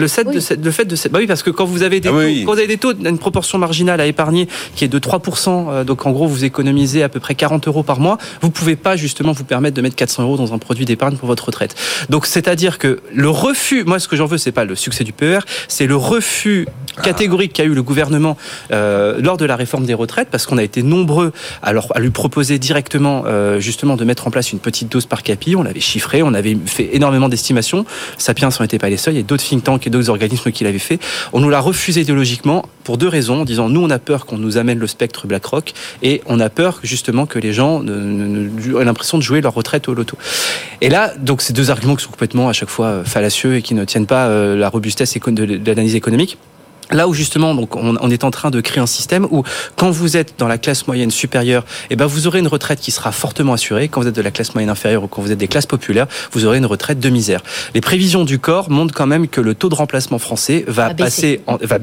Bah oui, parce que quand vous avez des quand vous avez des taux, une proportion marginale à épargner qui est de 3%, donc en gros vous économisez à peu près 40 € par mois, vous pouvez pas justement vous permettre de mettre 400 € dans un produit d'épargne pour votre retraite. Donc c'est-à-dire que le refus, moi ce que j'en veux, c'est pas le succès du PER, c'est le refus catégorique qu'a eu le gouvernement lors de la réforme des retraites, parce qu'on a été nombreux à lui proposer directement justement de mettre en place une petite dose par capi. On l'avait chiffré, on avait fait énormément d'estimations. Sapiens n'était pas les seuls, il y a d'autres think tanks et d'autres organismes qui l'avaient fait. On nous l'a refusé idéologiquement pour 2 raisons, en disant nous on a peur qu'on nous amène le spectre BlackRock et on a peur justement que les gens aient l'impression de jouer leur retraite au loto. Et là, donc ces 2 arguments qui sont complètement à chaque fois fallacieux et qui ne tiennent pas la robustesse de l'analyse économique. Là où justement, donc, on est en train de créer un système où, quand vous êtes dans la classe moyenne supérieure, vous aurez une retraite qui sera fortement assurée. Quand vous êtes de la classe moyenne inférieure ou quand vous êtes des classes populaires, vous aurez une retraite de misère. Les prévisions du corps montrent quand même que le taux de remplacement français va baisser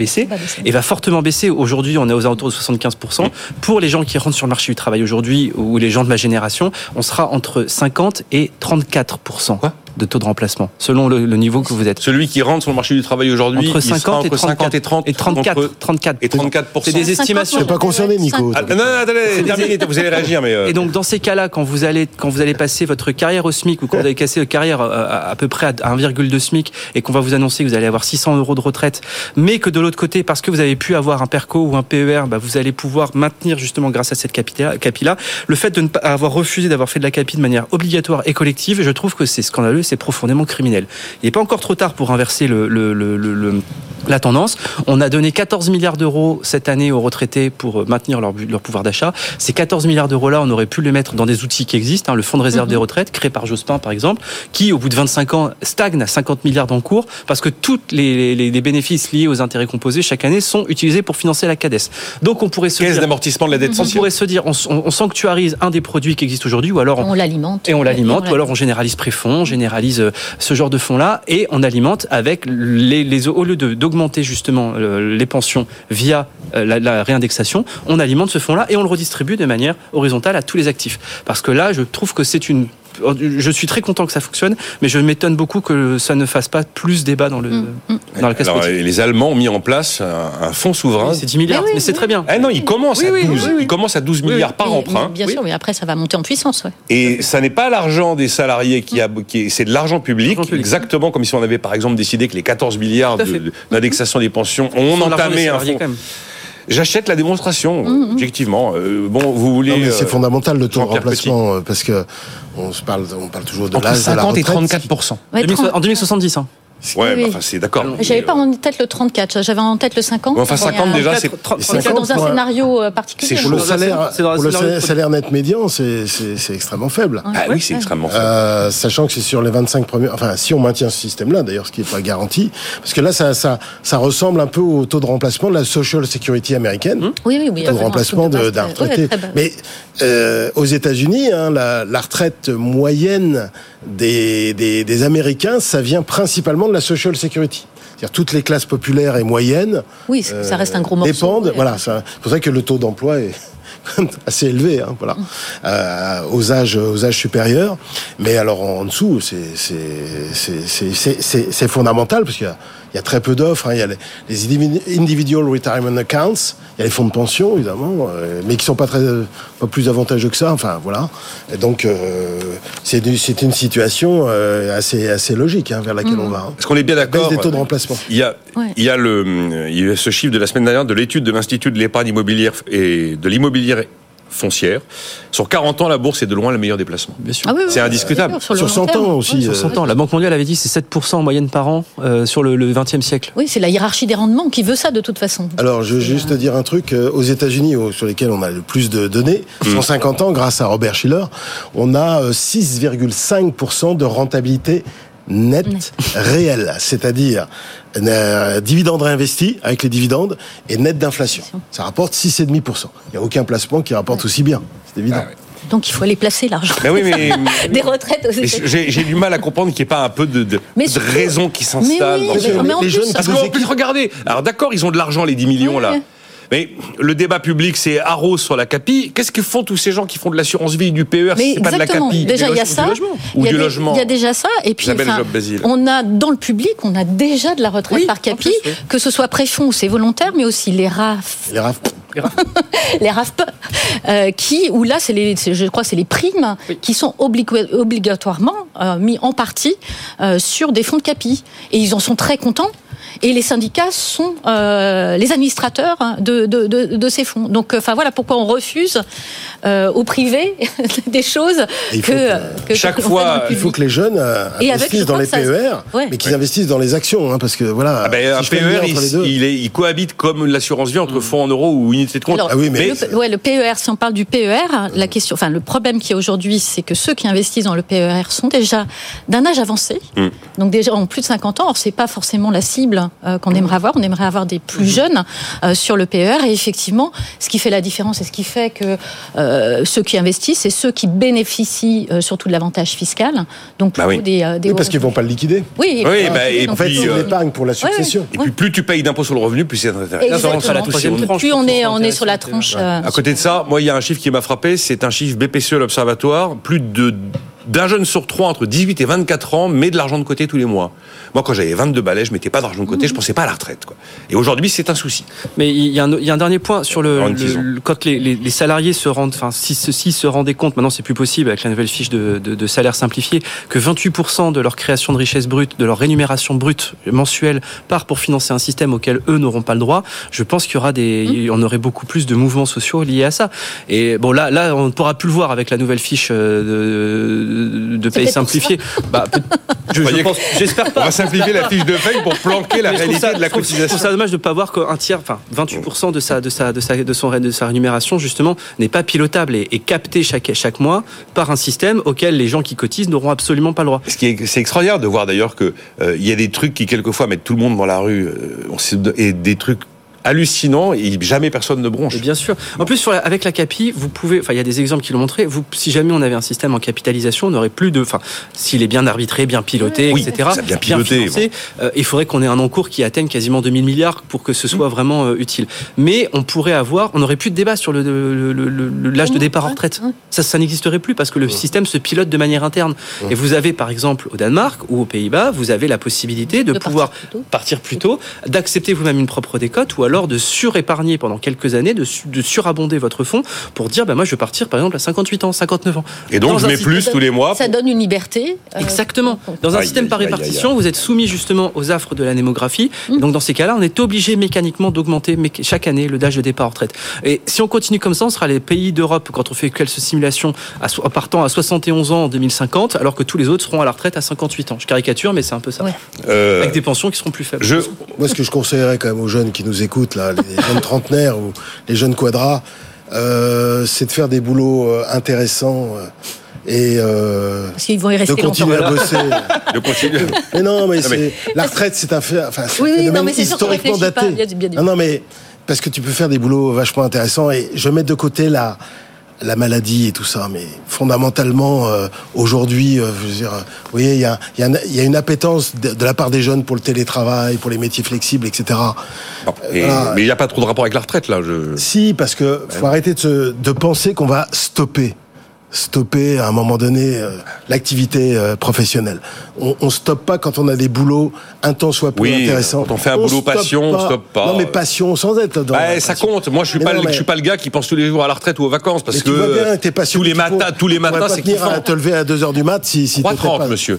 et va fortement baisser. Aujourd'hui, on est aux alentours de 75%. Pour les gens qui rentrent sur le marché du travail aujourd'hui ou les gens de ma génération, on sera entre 50 et 34%. Quoi ? De taux de remplacement, selon le niveau que vous êtes. Celui qui rentre sur le marché du travail aujourd'hui, entre 50 et 30 et 34. Et 34%. C'est des estimations. C'est pas concerné, Nico. Non, attendez, terminé, vous allez réagir, mais. Et donc, dans ces cas-là, quand vous allez passer votre carrière au SMIC ou quand vous allez casser votre carrière à peu près à 1,2 SMIC et qu'on va vous annoncer que vous allez avoir 600 € de retraite, mais que de l'autre côté, parce que vous avez pu avoir un PERCO ou un PER, vous allez pouvoir maintenir justement grâce à cette capi-là. Le fait de ne pas avoir refusé d'avoir fait de la capi de manière obligatoire et collective, je trouve que c'est scandaleux, c'est profondément criminel. Il n'est pas encore trop tard pour inverser la tendance. On a donné 14 milliards d'euros cette année aux retraités pour maintenir leur pouvoir d'achat. Ces 14 milliards d'euros-là, on aurait pu les mettre dans des outils qui existent, le fonds de réserve des retraites, créé par Jospin par exemple, qui au bout de 25 ans stagne à 50 milliards d'encours parce que tous les bénéfices liés aux intérêts composés chaque année sont utilisés pour financer la CADES. Donc on pourrait se dire... Caisse d'amortissement de la dette sociale. On pourrait se dire, on sanctuarise un des produits qui existent aujourd'hui, ou alors on l'alimente. Et on l'alimente, ou alors on généralise préfonds, on généralise ce genre de fonds-là, et on alimente avec au lieu d'augmenter justement les pensions via la réindexation, on alimente ce fonds-là et on le redistribue de manière horizontale à tous les actifs. Parce que là, je trouve que je suis très content que ça fonctionne, mais je m'étonne beaucoup que ça ne fasse pas plus débat dans la classe politique. Les Allemands ont mis en place un fonds souverain. Oui, c'est 10 milliards, mais c'est très bien. Non, il commence à 12. Il commence à 12 milliards par emprunt. Bien sûr, mais après, ça va monter en puissance. Ouais. Et ça n'est pas l'argent des salariés c'est de l'argent public, exactement comme si on avait par exemple décidé que les 14 milliards d'indexation des pensions, on entamé un fonds. J'achète la démonstration, objectivement. Vous voulez... Non, mais c'est fondamental le taux de remplacement, parce que on parle toujours de l'âge de la retraite. Entre 50 et 34%. En 2070, Ouais, Oui. enfin, c'est d'accord. J'avais pas en tête le 34, j'avais en tête le 50. Enfin, 50 déjà, c'est... Mais c'est dans un scénario particulier. C'est Pour le chaud. salaire net médian, c'est extrêmement faible. Ah oui, c'est extrêmement faible. Sachant que c'est sur les 25 premiers... Enfin, si on maintient ce système-là, d'ailleurs, ce qui n'est pas garanti, parce que là, ça ressemble un peu au taux de remplacement de la Social Security américaine. Oui. Le taux de remplacement d'un retraité. Mais aux États-Unis, la retraite moyenne des Américains, ça vient principalement de la Social Security. C'est-à-dire toutes les classes populaires et moyennes. Oui, ça reste un gros morceau. Dépendent. Voilà, c'est pour ça que le taux d'emploi est assez élevé, voilà, aux âges supérieurs. Mais alors en dessous, c'est fondamental parce qu'il y a très peu d'offres. Il y a les individual retirement accounts, il y a les fonds de pension évidemment, mais qui sont pas plus avantageux que ça. Enfin voilà. Et donc c'est une situation assez logique vers laquelle on va. Est-ce qu'on est bien d'accord? Baisse des taux de remplacement. Il y a ce chiffre de la semaine dernière de l'étude de l'Institut de l'épargne immobilière et de l'immobilier foncière. Sur 40 ans, la bourse est de loin le meilleur des placements. Bien sûr. C'est indiscutable. Sur 100 ans aussi. Sur 100 ans. La Banque mondiale avait dit que c'est 7% en moyenne par an sur le 20e siècle. Oui, c'est la hiérarchie des rendements qui veut ça de toute façon. Alors, je veux juste te dire un truc. Aux États-Unis, sur lesquels on a le plus de données, 150 ans, grâce à Robert Shiller, on a 6,5% de rentabilité nette réelle, c'est-à-dire dividendes réinvestis avec les dividendes et net d'inflation. Ça rapporte 6,5%. Il n'y a aucun placement qui rapporte aussi bien, c'est évident. Ah ouais. Donc il faut aller placer l'argent. Mais oui, mais des retraites aux États-Unis. j'ai du mal à comprendre qu'il n'y ait pas un peu de raison qui s'installe. Mais oui, mais en les plus, jeunes Parce qu'en plus, regardez, alors d'accord, ils ont de l'argent, les 10 millions là. Mais le débat public, c'est Arros sur la CAPI. Qu'est-ce que font tous ces gens qui font de l'assurance vie et du PER si c'est pas de la CAPI? Déjà, il y a ça. Ou du logement. Il y a déjà ça. Et puis, Basile. on a, dans le public, on a déjà de la retraite par CAPI, que ce soit préfonds ou c'est volontaire, mais aussi les RAF. Les RAFP, où là, je crois, c'est les primes qui sont obligatoirement mis en partie sur des fonds de CAPI. Et ils en sont très contents. Et les syndicats sont les administrateurs de ces fonds. Donc, voilà pourquoi on refuse au privé des choses chaque fois. Il faut que les jeunes investissent dans les PER, mais qu'ils investissent dans les actions, parce que voilà. Un PER, il cohabite comme l'assurance vie entre fonds en euros ou unités de compte. Alors, le PER, si on parle du PER, le problème qu'il y a aujourd'hui, c'est que ceux qui investissent dans le PER sont déjà d'un âge avancé, donc déjà en plus de 50 ans. Or, c'est pas forcément la cible qu'on aimerait avoir. On aimerait avoir des plus jeunes sur le PER. Et effectivement, ce qui fait la différence et ce qui fait que ceux qui investissent, c'est ceux qui bénéficient surtout de l'avantage fiscal. Donc plutôt parce qu'ils vont pas le liquider. Oui. Et en fait, c'est l'épargne pour la succession. Et puis plus tu payes d'impôts sur le revenu, plus c'est intéressant. Plus on est sur la tranche. À côté de ça, moi, il y a un chiffre qui m'a frappé. C'est un chiffre BPCE, l'Observatoire. Plus d'un jeune sur 3 entre 18 et 24 ans met de l'argent de côté tous les mois. Moi, quand j'avais 22 balais, je mettais pas d'argent de côté, je pensais pas à la retraite, quoi. Et aujourd'hui, c'est un souci. Mais il y a un dernier point sur quand les salariés se rendent, si ceux-ci se rendaient compte, maintenant c'est plus possible avec la nouvelle fiche de salaire simplifié, que 28% de leur création de richesse brute, de leur rémunération brute mensuelle part pour financer un système auquel eux n'auront pas le droit. Je pense qu'il y aura on aurait beaucoup plus de mouvements sociaux liés à ça. Et bon, là, on ne pourra plus le voir avec la nouvelle fiche de paye simplifiée. J'espère pas. On va simplifier la fiche de paye pour planquer la réalité de la cotisation. Je trouve ça dommage de ne pas voir qu'un tiers, 28% de sa rémunération, justement, n'est pas pilotable et capté chaque mois par un système auquel les gens qui cotisent n'auront absolument pas le droit. C'est extraordinaire de voir d'ailleurs que il y a des trucs qui quelquefois mettent tout le monde dans la rue et des trucs hallucinant et jamais personne ne bronche. Et bien sûr. En plus, avec la CAPI, vous pouvez, il y a des exemples qui l'ont montré. Si jamais on avait un système en capitalisation, on n'aurait plus s'il est bien arbitré, bien piloté, etc. Bien piloté. Bien financé, il faudrait qu'on ait un encours qui atteigne quasiment 2000 milliards pour que ce soit vraiment utile. Mais on n'aurait plus de débat sur l'âge de départ en retraite. Ça n'existerait plus parce que le système se pilote de manière interne. Et vous avez, par exemple, au Danemark ou aux Pays-Bas, vous avez la possibilité de pouvoir partir plus tôt, d'accepter vous-même une propre décote ou alors alors de surépargner pendant quelques années, de surabonder votre fonds pour dire, moi je veux partir par exemple à 58 ans, 59 ans. Et donc je mets plus tous les mois. Ça donne une liberté. Exactement. Dans un système par répartition, vous êtes soumis justement aux affres de la démographie. Donc dans ces cas-là, on est obligé mécaniquement d'augmenter chaque année le d'âge de départ en retraite. Et si on continue comme ça, on sera les pays d'Europe, quand on fait quelques simulations, partant à 71 ans en 2050, alors que tous les autres seront à la retraite à 58 ans. Je caricature, mais c'est un peu ça. Ouais. Avec des pensions qui seront plus faibles. Moi, ce que je conseillerais quand même aux jeunes qui nous écoutent, là, les jeunes trentenaires ou les jeunes quadras, c'est de faire des boulots intéressants. Et parce qu'ils vont y rester de continuer longtemps. À bosser. De continuer. Mais non, mais la retraite, c'est un phénomène historiquement daté. Non, mais parce que tu peux faire des boulots vachement intéressants, et je mets de côté la maladie et tout ça, mais fondamentalement aujourd'hui, je veux dire, vous voyez, il y a une appétence de la part des jeunes pour le télétravail, pour les métiers flexibles, etc. Mais il n'y a pas trop de rapport avec la retraite là. Si, parce que faut arrêter de penser qu'on va stopper à un moment donné l'activité professionnelle. On stoppe pas quand on a des boulots un temps soit peu intéressants. Quand on fait un boulot passion, on stoppe pas. Non mais passion sans être dans ça compte. Moi je suis pas le gars qui pense tous les jours à la retraite ou aux vacances parce que tous les matins c'est kiffant. À te lever à 2h du mat si 3h30 monsieur.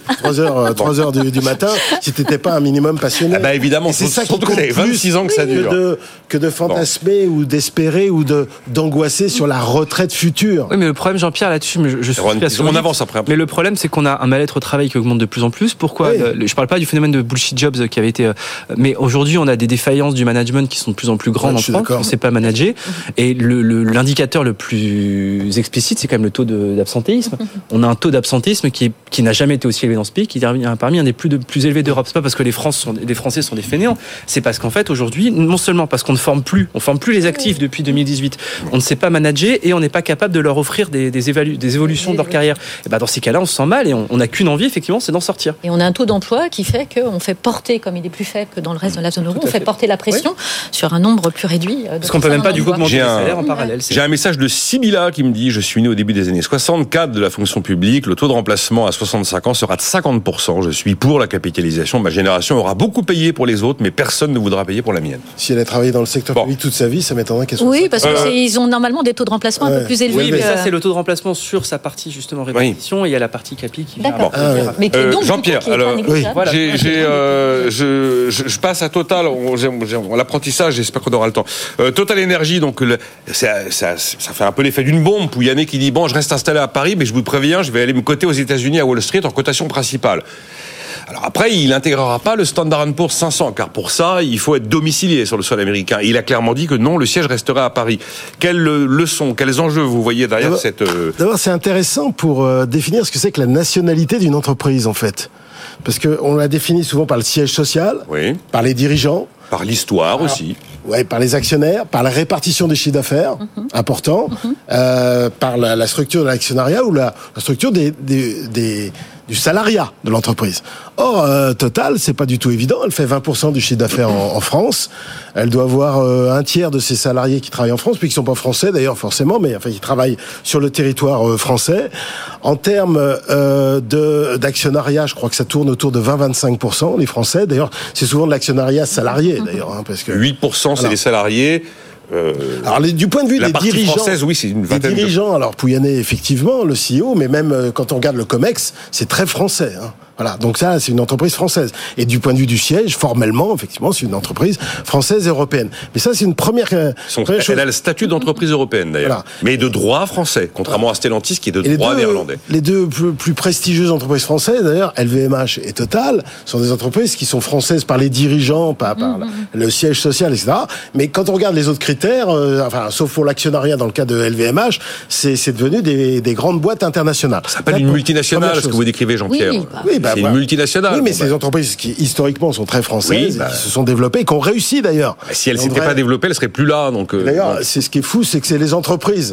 3h du matin si t'étais pas un minimum passionné. Évidemment, c'est ça qui compte plus 26 ans que ça dure. Que de fantasmer ou d'espérer ou d'angoisser sur la retraite future. Oui, mais le problème, Jean-Pierre, là-dessus, on avance après. Mais le problème, c'est qu'on a un mal-être au travail qui augmente de plus en plus. Pourquoi ? Je parle pas du phénomène de bullshit jobs qui avait été. Mais aujourd'hui, on a des défaillances du management qui sont de plus en plus grandes en France. On ne sait pas manager. Et l'indicateur le plus explicite, c'est quand même le taux d'absentéisme. On a un taux d'absentéisme qui n'a jamais été aussi élevé dans ce pays, qui est parmi un des plus élevés d'Europe. C'est pas parce que les Français sont des fainéants. C'est parce qu'en fait, aujourd'hui, non seulement parce qu'on ne forme plus les actifs depuis 2018, on ne sait pas manager et on n'est pas capable de leur offrir des évolutions de leur carrière. Et dans ces cas-là, on se sent mal et on n'a qu'une envie, effectivement, c'est d'en sortir. Et on a un taux d'emploi qui fait qu'on fait porter, comme il est plus faible que dans le reste de la zone euro, on fait porter la pression sur un nombre plus réduit. Parce qu'on ne peut même pas du coup augmenter les salaires en parallèle. J'ai un message de Sybilla qui me dit: je suis né au début des années 64 de la fonction publique, le taux de remplacement à 65 ans sera de 50%. Je suis pour la capitalisation. Ma génération aura beaucoup payé pour les autres, mais personne ne voudra payer pour la mienne. Si elle a travaillé dans le secteur public toute sa vie, ça m'étonnerait qu'elle soit. Oui, parce qu'ils ont normalement des taux de remplacement un peu plus élevés. Oui, mais ça, c'est le taux de remplacement sur sa partie justement répartition, et il y a la partie capi qui vient. D'accord. Mais Jean-Pierre, alors je passe à Total. L'apprentissage, j'espère qu'on aura le temps. Total Énergie, donc ça fait un peu l'effet d'une bombe. Pouyanné qui dit: bon, je reste installé à Paris, mais je vous préviens, je vais aller me coter aux États-Unis à Wall Street en cotation principale. Alors après, il n'intégrera pas le Standard & Poor's 500, car pour ça, il faut être domicilié sur le sol américain. Il a clairement dit que non, le siège restera à Paris. Quelles leçons, quels enjeux vous voyez derrière cette... D'abord, c'est intéressant pour définir ce que c'est que la nationalité d'une entreprise, en fait. Parce qu'on la définit souvent par le siège social, par les dirigeants. Par l'histoire aussi. Ouais, par les actionnaires, par la répartition des chiffres d'affaires, important, par la structure de l'actionnariat ou la structure du salariat de l'entreprise. Or, Total, c'est pas du tout évident. Elle fait 20% du chiffre d'affaires en France. Elle doit avoir un tiers de ses salariés qui travaillent en France, puis qui sont pas français d'ailleurs forcément, mais enfin qui travaillent sur le territoire français. En termes d'actionnariat, je crois que ça tourne autour de 20-25%, les Français. D'ailleurs, c'est souvent de l'actionnariat salarié d'ailleurs, parce que 8% c'est les salariés. Alors du point de vue des dirigeants française, oui, c'est une vingtaine. Les dirigeants, alors Pouyanné effectivement, le CEO, mais même quand on regarde le Comex, c'est très français. Voilà, donc ça, c'est une entreprise française. Et du point de vue du siège, formellement, effectivement, c'est une entreprise française et européenne. Mais ça, c'est une première chose. Elle a le statut d'entreprise européenne, d'ailleurs. Voilà. Mais de droit français, contrairement à Stellantis, qui est de droit néerlandais. Les deux plus prestigieuses entreprises françaises, d'ailleurs, LVMH et Total, sont des entreprises qui sont françaises par les dirigeants, pas par le siège social, etc. Mais quand on regarde les autres critères, sauf pour l'actionnariat dans le cas de LVMH, c'est devenu des grandes boîtes internationales. Ça s'appelle une multinationale, ce que vous décrivez, Jean-Pierre. C'est une multinationale. Oui, mais c'est des entreprises qui, historiquement, sont très françaises, qui se sont développées et qui ont réussi, d'ailleurs. Si elles ne s'étaient pas développées, elles ne seraient plus là. D'ailleurs, c'est ce qui est fou, c'est que c'est les entreprises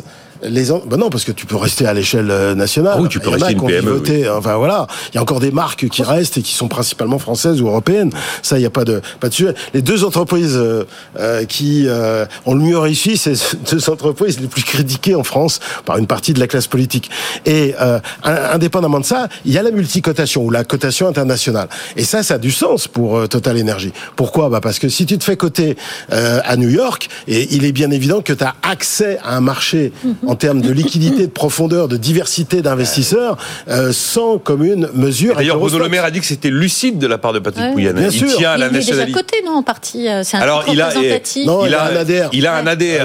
non, parce que tu peux rester à l'échelle nationale. Oui, tu peux rester une PME. Oui. Enfin voilà, il y a encore des marques qui restent et qui sont principalement françaises ou européennes. Ça, il y a pas de sujet. Les deux entreprises qui ont le mieux réussi, c'est deux entreprises les plus critiquées en France par une partie de la classe politique. Et indépendamment de ça, il y a la multicotation ou la cotation internationale. Et ça a du sens pour Total Energy. Pourquoi ? Parce que si tu te fais coter à New York, et il est bien évident que tu as accès à un marché en termes de liquidité, de profondeur, de diversité d'investisseurs, sans commune mesure. D'ailleurs, Bruno Le Maire a dit que c'était lucide de la part de Patrick Pouyanné. Bien sûr. Tient à la nationalité. Il est déjà coté, non, en partie. C'est un Alors, titre représentatif. il a un ADR. Il a un ADR.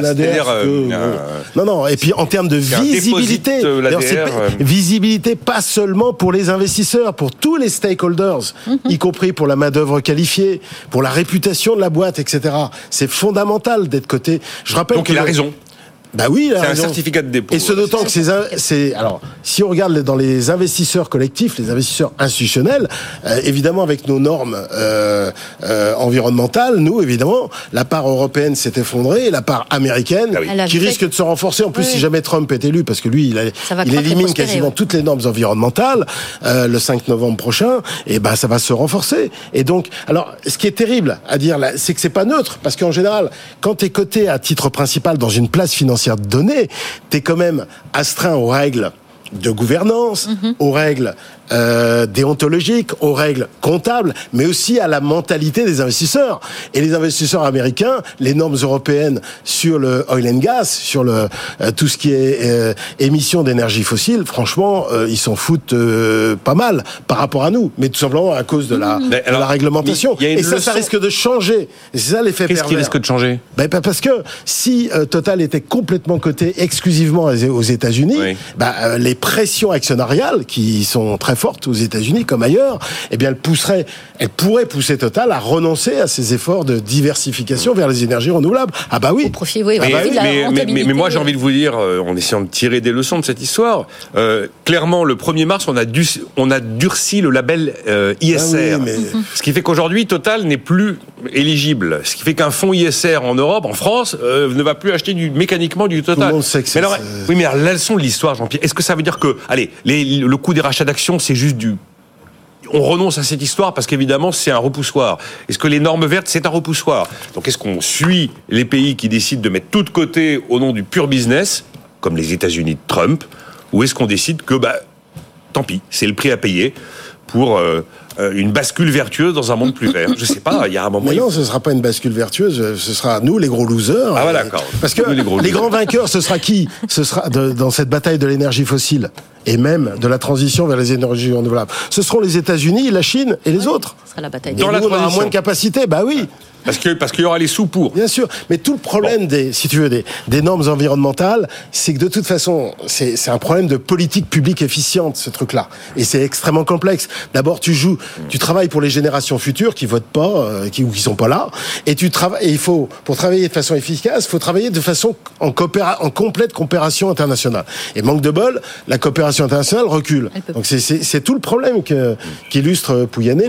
Non. Et puis en termes de visibilité, visibilité pas seulement pour les investisseurs, pour tous les stakeholders, y compris pour la main-d'œuvre qualifiée, pour la réputation de la boîte, etc. C'est fondamental d'être coté. Je rappelle donc il a raison. Bah oui, c'est un certificat de dépôt. Et ce d'autant que alors, si on regarde dans les investisseurs collectifs, les investisseurs institutionnels, évidemment avec nos normes environnementales, nous évidemment, la part européenne s'est effondrée et la part américaine qui risque de se renforcer en plus si jamais Trump est élu, parce que lui il élimine quasiment toutes les normes environnementales le 5 novembre prochain, et ça va se renforcer. Et donc, alors ce qui est terrible à dire là, c'est que c'est pas neutre, parce qu'en général, quand t'es coté à titre principal dans une place financière donnée, t'es quand même astreint aux règles de gouvernance, aux règles déontologiques, aux règles comptables, mais aussi à la mentalité des investisseurs. Et les investisseurs américains, les normes européennes sur le oil and gas, sur tout ce qui est émission d'énergie fossile, franchement, ils s'en foutent pas mal par rapport à nous, mais tout simplement à cause de la réglementation. Et ça risque de changer. Et c'est ça l'effet pervers. Qu'est-ce qui risque de changer ? Parce que si Total était complètement coté exclusivement aux États-Unis, les pressions actionnariales qui sont très fortes aux États-Unis comme ailleurs, elle pourrait pousser Total à renoncer à ses efforts de diversification vers les énergies renouvelables. Ah bah oui. Au profit, mais moi j'ai envie de vous dire, en essayant de tirer des leçons de cette histoire, clairement le 1er mars on a durci le label ISR, ce qui fait qu'aujourd'hui Total n'est plus éligible, ce qui fait qu'un fonds ISR en Europe, en France, ne va plus acheter mécaniquement du Total. Tout le monde sait que c'est... mais la leçon de l'histoire, Jean-Pierre, est-ce que ça veut dire que, le coût des rachats d'actions, c'est juste on renonce à cette histoire parce qu'évidemment c'est un repoussoir. Est-ce que les normes vertes c'est un repoussoir ? Donc est-ce qu'on suit les pays qui décident de mettre tout de côté au nom du pur business, comme les États-Unis de Trump, ou est-ce qu'on décide que tant pis, c'est le prix à payer pour une bascule vertueuse dans un monde plus vert. Je sais pas, il y a un moment... Mais non, ce sera pas une bascule vertueuse, ce sera nous les gros losers. Ah ouais, d'accord. Parce que les grands vainqueurs, ce sera qui ? Ce sera dans cette bataille de l'énergie fossile et même de la transition vers les énergies renouvelables. Ce seront les États-Unis, la Chine et les autres. Ce sera la bataille. Et nous, on aura moins de capacité, oui. Parce qu'il y aura les sous pour. Bien sûr. Mais tout le problème des normes environnementales, c'est que de toute façon, c'est un problème de politique publique efficiente, ce truc-là. Et c'est extrêmement complexe. D'abord, tu travailles pour les générations futures qui votent pas, ou qui sont pas là. Et pour travailler de façon efficace, il faut travailler de façon en complète coopération internationale. Et manque de bol, la coopération internationale recule. Donc c'est tout le problème qu'illustre Pouyanné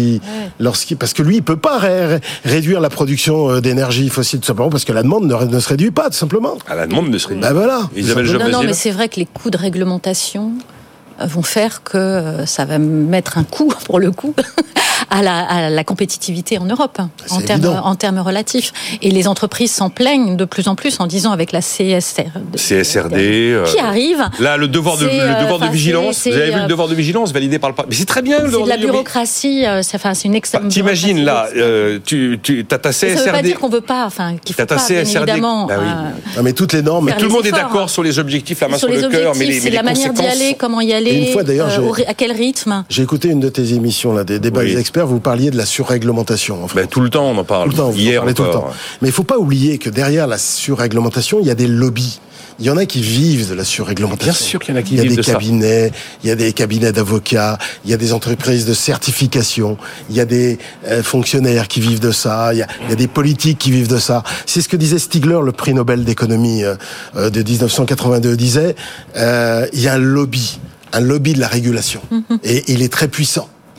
parce que lui, il peut pas réduire la production d'énergie fossile tout simplement parce que la demande ne se réduit pas tout simplement. La demande ne se réduit pas. Voilà. Non, mais c'est vrai que les coûts de réglementation vont faire que ça va mettre un coup, pour le coup, à la compétitivité en Europe, en termes relatifs. Et les entreprises s'en plaignent de plus en plus en disant avec la CSRD qui arrive. Là, le devoir de vigilance. Vous avez vu le devoir de vigilance validé par le Parlement. Mais c'est très bien. C'est de la bureaucratie. C'est une extrême. T'imagines là, t'as ta CSRD. Ça ne veut pas dire qu'on veut pas, qu'il faut pas, bien évidemment. Mais toutes les normes. Tout le monde est d'accord sur les objectifs, la main sur le cœur, mais c'est la manière d'y aller, comment y aller. Une fois, d'ailleurs, à quel rythme ? J'ai écouté une de tes émissions là, des débats des experts. Vous parliez de la surréglementation. En fait. Tout le temps, on en parle. Hier encore. Tout le temps. Mais il faut pas oublier que derrière la surréglementation, il y a des lobbies. Il y en a qui vivent de la surréglementation. Bien sûr qu'il y en a qui vivent de ça. Il y a des cabinets d'avocats, il y a des entreprises de certification, il y a des fonctionnaires qui vivent de ça, il y a des politiques qui vivent de ça. C'est ce que disait Stigler, le prix Nobel d'économie de 1982, disait il y a un lobby de la régulation. Et il est très puissant.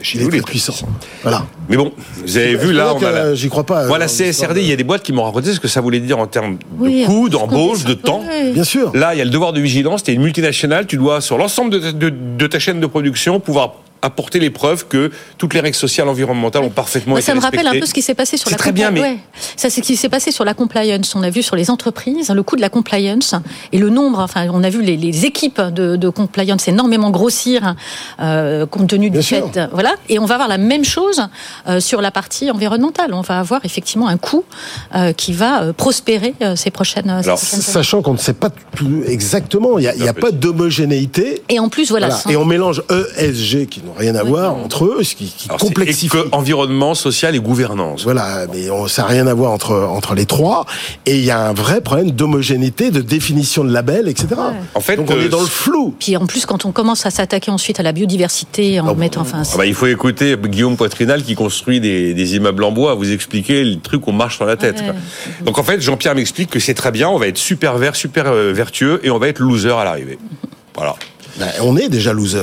chez Il nous, est les très puissant. puissants. Voilà. Mais bon, vous avez vu, là, on a j'y crois pas. Voilà, CSRD, il y a des boîtes qui m'ont raconté ce que ça voulait dire en termes Oui, de coûts, d'embauche, de temps. Bien sûr. Là, il y a le devoir de vigilance. Tu es une multinationale, tu dois, sur l'ensemble de ta chaîne de production, pouvoir apporter les preuves que toutes les règles sociales, environnementales ont parfaitement été Ça me respectées. rappelle un peu ce qui s'est passé sur C'est très bien, mais ça, c'est ce qui s'est passé sur la compliance. On a vu sur les entreprises le coût de la compliance et le nombre. Enfin, on a vu les équipes de compliance énormément grossir compte tenu du fait. Voilà. Et on va avoir la même chose sur la partie environnementale. On va avoir effectivement un coût qui va prospérer ces prochaines années. Sachant qu'on ne sait pas tout exactement, il n'y a pas d'homogénéité. Et en plus, voilà. Et on mélange ESG qui n'ont rien à voir entre eux, ce qui complexifie. Environnement, social et gouvernance. Voilà, mais ça n'a rien à voir entre les trois. Et il y a un vrai problème d'homogénéité, de définition de label, etc. Ouais. En fait, donc on est dans le flou. Puis en plus, quand on commence à s'attaquer ensuite à la biodiversité, en mettant, il faut écouter Guillaume Poitrinal qui construit des immeubles en bois, vous expliquer le truc, on marche sur la tête. Ouais. Donc en fait, Jean-Pierre m'explique que c'est très bien, on va être super vert, super vertueux, et on va être loser à l'arrivée. Voilà. On est déjà loser.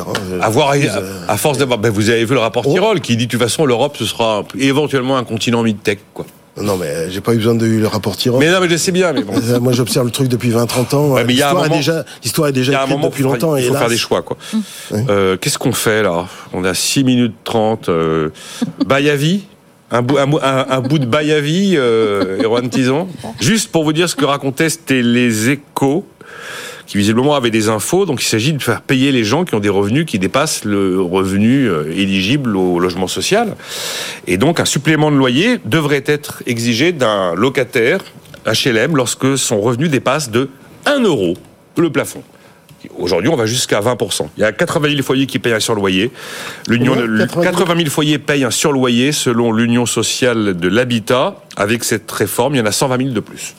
À force d'avoir, vous avez vu le rapport Tirol qui dit de toute façon l'Europe ce sera éventuellement un continent mid-tech, quoi. Non, mais j'ai pas eu besoin de le rapport Tirol. Mais non, mais je sais bien. Mais bon. Moi, j'observe le truc depuis 20-30 ans. Ouais, mais l'histoire est déjà écrite depuis longtemps. Il faut faire des choix, quoi. Qu'est-ce qu'on fait là ? On a 6 minutes 30. Bayavi. Un bout de Bayavi, Erwan Tison. Juste pour vous dire ce que racontaient, c'était les Échos, qui visiblement avaient des infos. Donc il s'agit de faire payer les gens qui ont des revenus qui dépassent le revenu éligible au logement social. Et donc un supplément de loyer devrait être exigé d'un locataire HLM lorsque son revenu dépasse de 1 euro le plafond. Aujourd'hui, on va jusqu'à 20%. Il y a 80 000 foyers qui payent un surloyer. 80 000 foyers payent un surloyer selon l'Union sociale de l'habitat. Avec cette réforme, il y en a 120 000 de plus.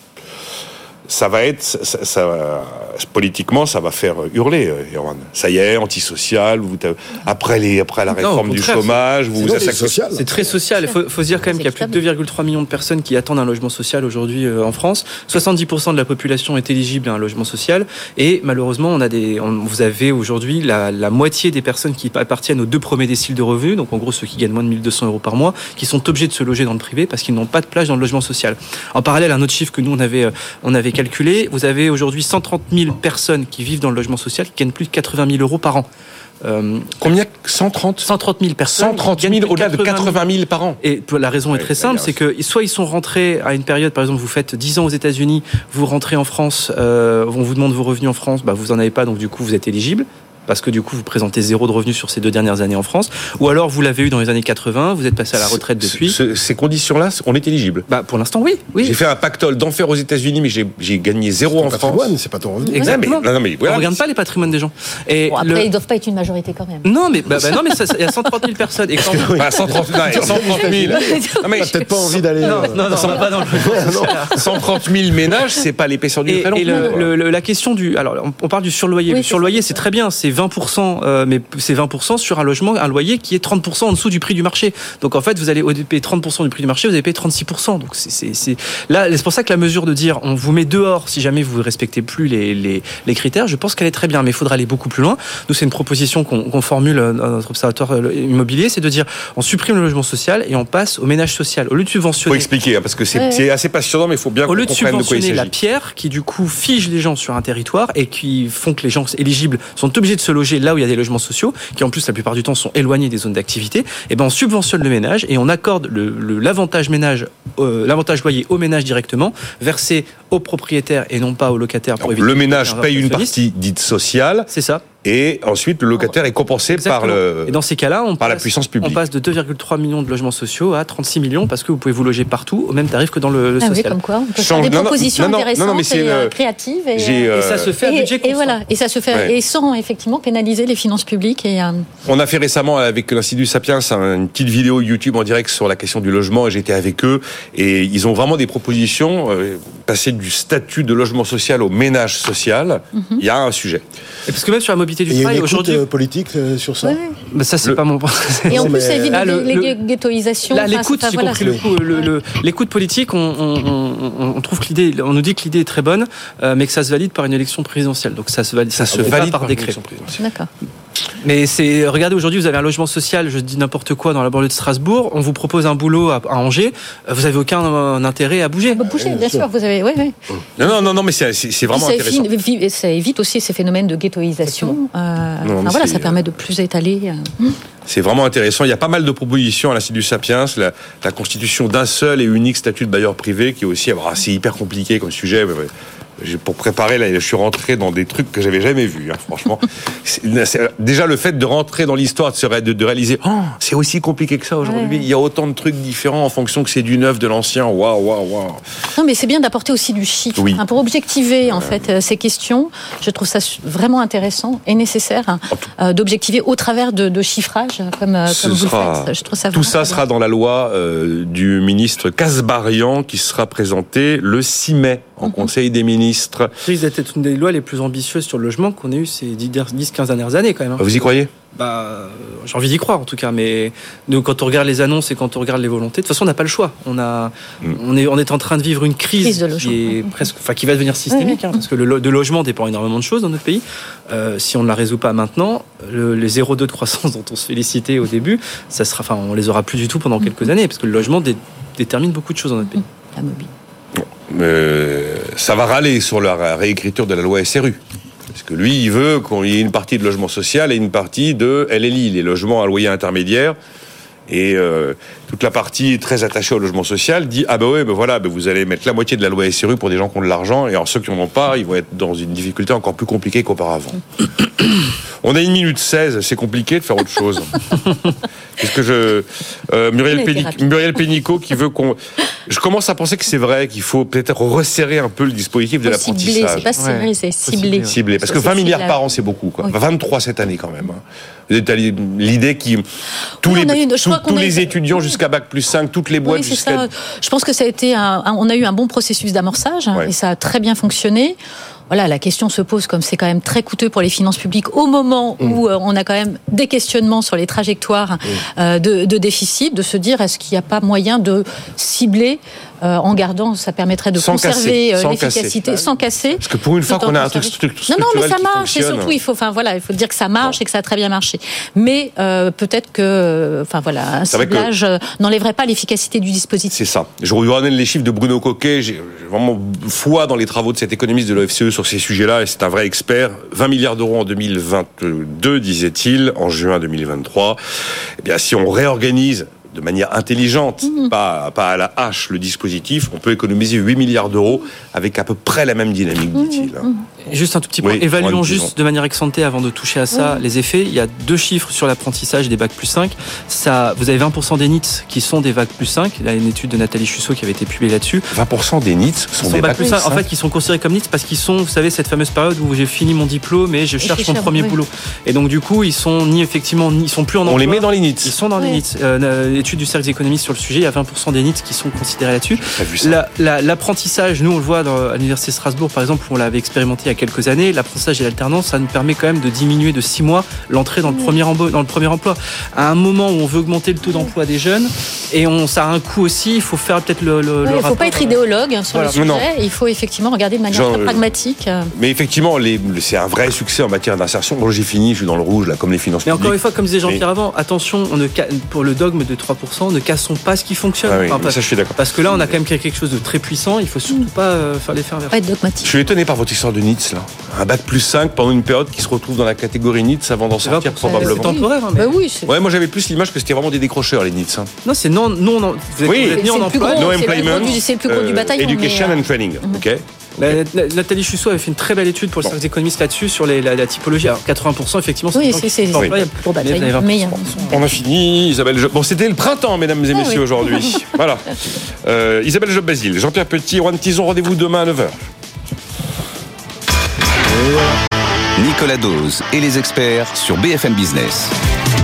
Ça va être, politiquement, ça va faire hurler, Erwan. Ça y est, antisocial. Après la réforme du chômage, c'est très social. Il faut se dire quand même qu'il y a plus de 2,3 millions de personnes qui attendent un logement social aujourd'hui en France. 70% de la population est éligible à un logement social. Et malheureusement, vous avez aujourd'hui la moitié des personnes qui appartiennent aux 2 premiers déciles de revenus, donc en gros ceux qui gagnent moins de 1 200 € par mois, qui sont obligés de se loger dans le privé parce qu'ils n'ont pas de place dans le logement social. En parallèle, un autre chiffre que nous on avait calculé, vous avez aujourd'hui 130 000 personnes qui vivent dans le logement social qui gagnent plus de 80 000 € par an. Combien ? 130 000 personnes. 130 000 au-delà de 80 000 par an. Et la raison est très simple, c'est que soit ils sont rentrés à une période, par exemple, vous faites 10 ans aux États-Unis, vous rentrez en France, on vous demande vos revenus en France, vous en avez pas, donc du coup vous êtes éligible. Parce que du coup, vous présentez 0 de revenus sur ces 2 dernières années en France. Ou alors, vous l'avez eu dans les années 80, vous êtes passé à la retraite depuis. Ces conditions-là, on est éligible. Pour l'instant, oui. J'ai fait un pactole d'enfer aux États-Unis, mais j'ai gagné 0 en France. C'est pas ton revenu. Exactement. Mais voilà. On regarde pas les patrimoines des gens. Et après, ils doivent pas être une majorité quand même. Non, mais non, mais il y a 130 000 personnes. Et quand... 130 000. T'as peut-être pas envie d'aller. Non, pas dans le. 130 000 ménages, c'est pas l'épaisseur du trait. Et la question du. Alors, on parle du surloyer. Le surloyer, c'est très bien, c'est 20%. Mais c'est 20% sur un loyer qui est 30% en dessous du prix du marché. Donc en fait, vous allez payer 30% du prix du marché, vous allez payer 36%. Donc là, c'est pour ça que la mesure de dire on vous met dehors si jamais vous ne respectez plus les critères, je pense qu'elle est très bien, mais il faudra aller beaucoup plus loin. Nous, c'est une proposition qu'on formule à notre observatoire immobilier, c'est de dire on supprime le logement social et on passe au ménage social. Au lieu de subventionner. Il faut expliquer, parce que c'est assez passionnant, mais il faut bien qu'on comprenne de quoi il s'agit. Au lieu de subventionner la pierre, qui du coup fige les gens sur un territoire et qui font que les gens éligibles sont obligés de se loger là où il y a des logements sociaux, qui en plus la plupart du temps sont éloignés des zones d'activité, et on subventionne le ménage et on accorde l'avantage loyer au ménage directement, versé au propriétaire et non pas au locataire. Le ménage paye une partie dite sociale. C'est ça. Et ensuite, le locataire est compensé par et dans ces cas-là, la puissance publique. On passe de 2,3 millions de logements sociaux à 36 millions parce que vous pouvez vous loger partout au même tarif que dans le social. Oui, comme quoi, on peut faire des propositions intéressantes et créatives. Et ça se fait à budget constant. Et voilà, et ça se fait et sans effectivement pénaliser les finances publiques. On a fait récemment avec l'Institut Sapiens une petite vidéo YouTube en direct sur la question du logement et j'étais avec eux et ils ont vraiment des propositions. Passer du statut de logement social au ménage social, il y a un sujet. Et parce que même sur la mobilité du travail aujourd'hui. Il y a une écoute politique sur ça. Ça c'est pas mon point. Et en plus, ça évite les ghettoisations. Là, l'écoute, j'ai compris le coup. L'écoute politique, on trouve que l'idée, on nous dit que l'idée est très bonne, mais que ça se valide par une élection présidentielle. Donc ça se valide, pas par décret. D'accord. Mais regardez, aujourd'hui, vous avez un logement social, je dis n'importe quoi, dans la banlieue de Strasbourg. On vous propose un boulot à Angers. Vous n'avez aucun intérêt à bouger. Bouger, bien sûr. Vous avez, oui. Non, mais c'est vraiment intéressant. Ça évite aussi ces phénomènes de ghettoisation. Ça permet de plus étaler. C'est vraiment intéressant. Il y a pas mal de propositions à l'Institut Sapiens. La constitution d'un seul et unique statut de bailleur privé, qui est aussi, c'est hyper compliqué comme sujet. Pour préparer, là, je suis rentré dans des trucs que j'avais jamais vus, franchement. Déjà, le fait de rentrer dans l'histoire, de réaliser, c'est aussi compliqué que ça aujourd'hui. Ouais. Il y a autant de trucs différents en fonction que c'est du neuf, de l'ancien. Waouh. Non, mais c'est bien d'apporter aussi du chiffre. Oui. Pour objectiver, en fait, ces questions. Je trouve ça vraiment intéressant et nécessaire d'objectiver au travers de chiffrages, comme vous le faites. Je trouve ça tout ça sera dans la loi du ministre Kasbarian, qui sera présentée le 6 mai en Conseil des ministres. Ça risque d'être une des lois les plus ambitieuses sur le logement qu'on ait eu ces 10-15 dernières années, quand même. Vous y croyez ? J'ai envie d'y croire, en tout cas. Mais nous, quand on regarde les annonces et quand on regarde les volontés, de toute façon, on n'a pas le choix. On est en train de vivre une crise qui va devenir systémique, parce que de logement dépend énormément de choses dans notre pays. Si on ne la résout pas maintenant, les 0,2 de croissance dont on se félicitait au début, on les aura plus du tout pendant quelques années, parce que le logement détermine beaucoup de choses dans notre pays. La mobilité. Ça va râler sur la réécriture de la loi SRU. Parce que lui, il veut qu'il y ait une partie de logement social et une partie de LLI, les logements à loyer intermédiaire. Et toute la partie très attachée au logement social dit vous allez mettre la moitié de la loi SRU pour des gens qui ont de l'argent, et alors ceux qui n'en ont pas, ils vont être dans une difficulté encore plus compliquée qu'auparavant. On a 1 minute 16, c'est compliqué de faire autre chose. Muriel Pénicaud qui veut qu'on... Je commence à penser que c'est vrai qu'il faut peut-être resserrer un peu le dispositif de l'apprentissage. C'est pas serré, c'est ciblé. Ciblé, parce que 20 milliards par an, c'est beaucoup, quoi. 23 cette année, quand même. L'idée qui... Tous les étudiants jusqu'à Bac+5, toutes les boîtes jusqu'à... Ça. Je pense que ça a été on a eu un bon processus d'amorçage, et ça a très bien fonctionné. Voilà, la question se pose, comme c'est quand même très coûteux pour les finances publiques au moment où on a quand même des questionnements sur les trajectoires de déficit, de se dire est-ce qu'il n'y a pas moyen de cibler en gardant, ça permettrait de conserver l'efficacité sans casser. Parce que pour une fois qu'on a un truc structurel non, mais ça marche, et surtout il faut dire que ça marche et que ça a très bien marché. Mais peut-être que, un ciblage n'enlèverait pas l'efficacité du dispositif. C'est ça. Je vous ramène les chiffres de Bruno Coquet. J'ai vraiment foi dans les travaux de cet économiste de l'OFCE sur ces sujets-là, et c'est un vrai expert. 20 milliards d'euros en 2022, disait-il, en juin 2023. Eh bien, si on réorganise de manière intelligente, pas à la hache, le dispositif, on peut économiser 8 milliards d'euros avec à peu près la même dynamique, dit-il. Juste un tout petit point. Évaluons juste de manière ex-ante avant de toucher à ça les effets. Il y a 2 chiffres sur l'apprentissage des Bac+5. Vous avez 20% des NEET qui sont des Bac+5. Il y a une étude de Nathalie Chussot qui avait été publiée là-dessus. 20% des NEET sont des Bac+5. En fait, qui sont considérés comme NEET parce qu'ils sont, vous savez, cette fameuse période où j'ai fini mon diplôme et je cherche mon premier boulot. Et donc, du coup, ils sont ils sont plus en emploi. On les met dans les NEET. Ils sont dans les NEET. Étude du cercle des économistes sur le sujet, il y a 20% des NEET qui sont considérés là-dessus. L'apprentissage, nous on le voit à l'université de Strasbourg par exemple, où on l'avait expérimenté il y a quelques années, l'apprentissage et l'alternance, ça nous permet quand même de diminuer de 6 mois l'entrée dans le premier emploi. À un moment où on veut augmenter le taux d'emploi des jeunes, et ça a un coût aussi, il faut faire peut-être le il ne faut pas être idéologue sur le sujet, il faut effectivement regarder de manière très pragmatique. Mais effectivement, c'est un vrai succès en matière d'insertion. Bon, j'ai fini, je suis dans le rouge, là, comme les finances publiques. Mais encore une fois, comme disait Jean-Pierre avant, attention, pour le dogme de 3%, ne cassons pas ce qui fonctionne. Ça, je suis d'accord. Parce que là, on a quand même quelque chose de très puissant. Il faut surtout pas faire l'effet inverse. Pas être dogmatique. Je suis étonné par votre histoire de NEET, là. Un Bac+5 pendant une période qui se retrouve dans la catégorie NEET avant d'en sortir probablement. C'est temporaire. Moi, j'avais plus l'image que c'était vraiment des décrocheurs, les NEET. Non, c'est non. Vous êtes mis en emploi. No employment. C'est le plus gros du bataillon. Education and training. Ok. Nathalie Chussot avait fait une très belle étude pour le cercle des économistes là-dessus sur la typologie. Alors 80% effectivement, c'est pour bataillon. On a fini. Isabelle Job. Bon, c'était le printemps, mesdames et messieurs, aujourd'hui. Voilà. Isabelle Job-Basile, Jean-Pierre Petit, Juan Tizon, rendez-vous demain à 9h. Nicolas Dose et les experts sur BFM Business.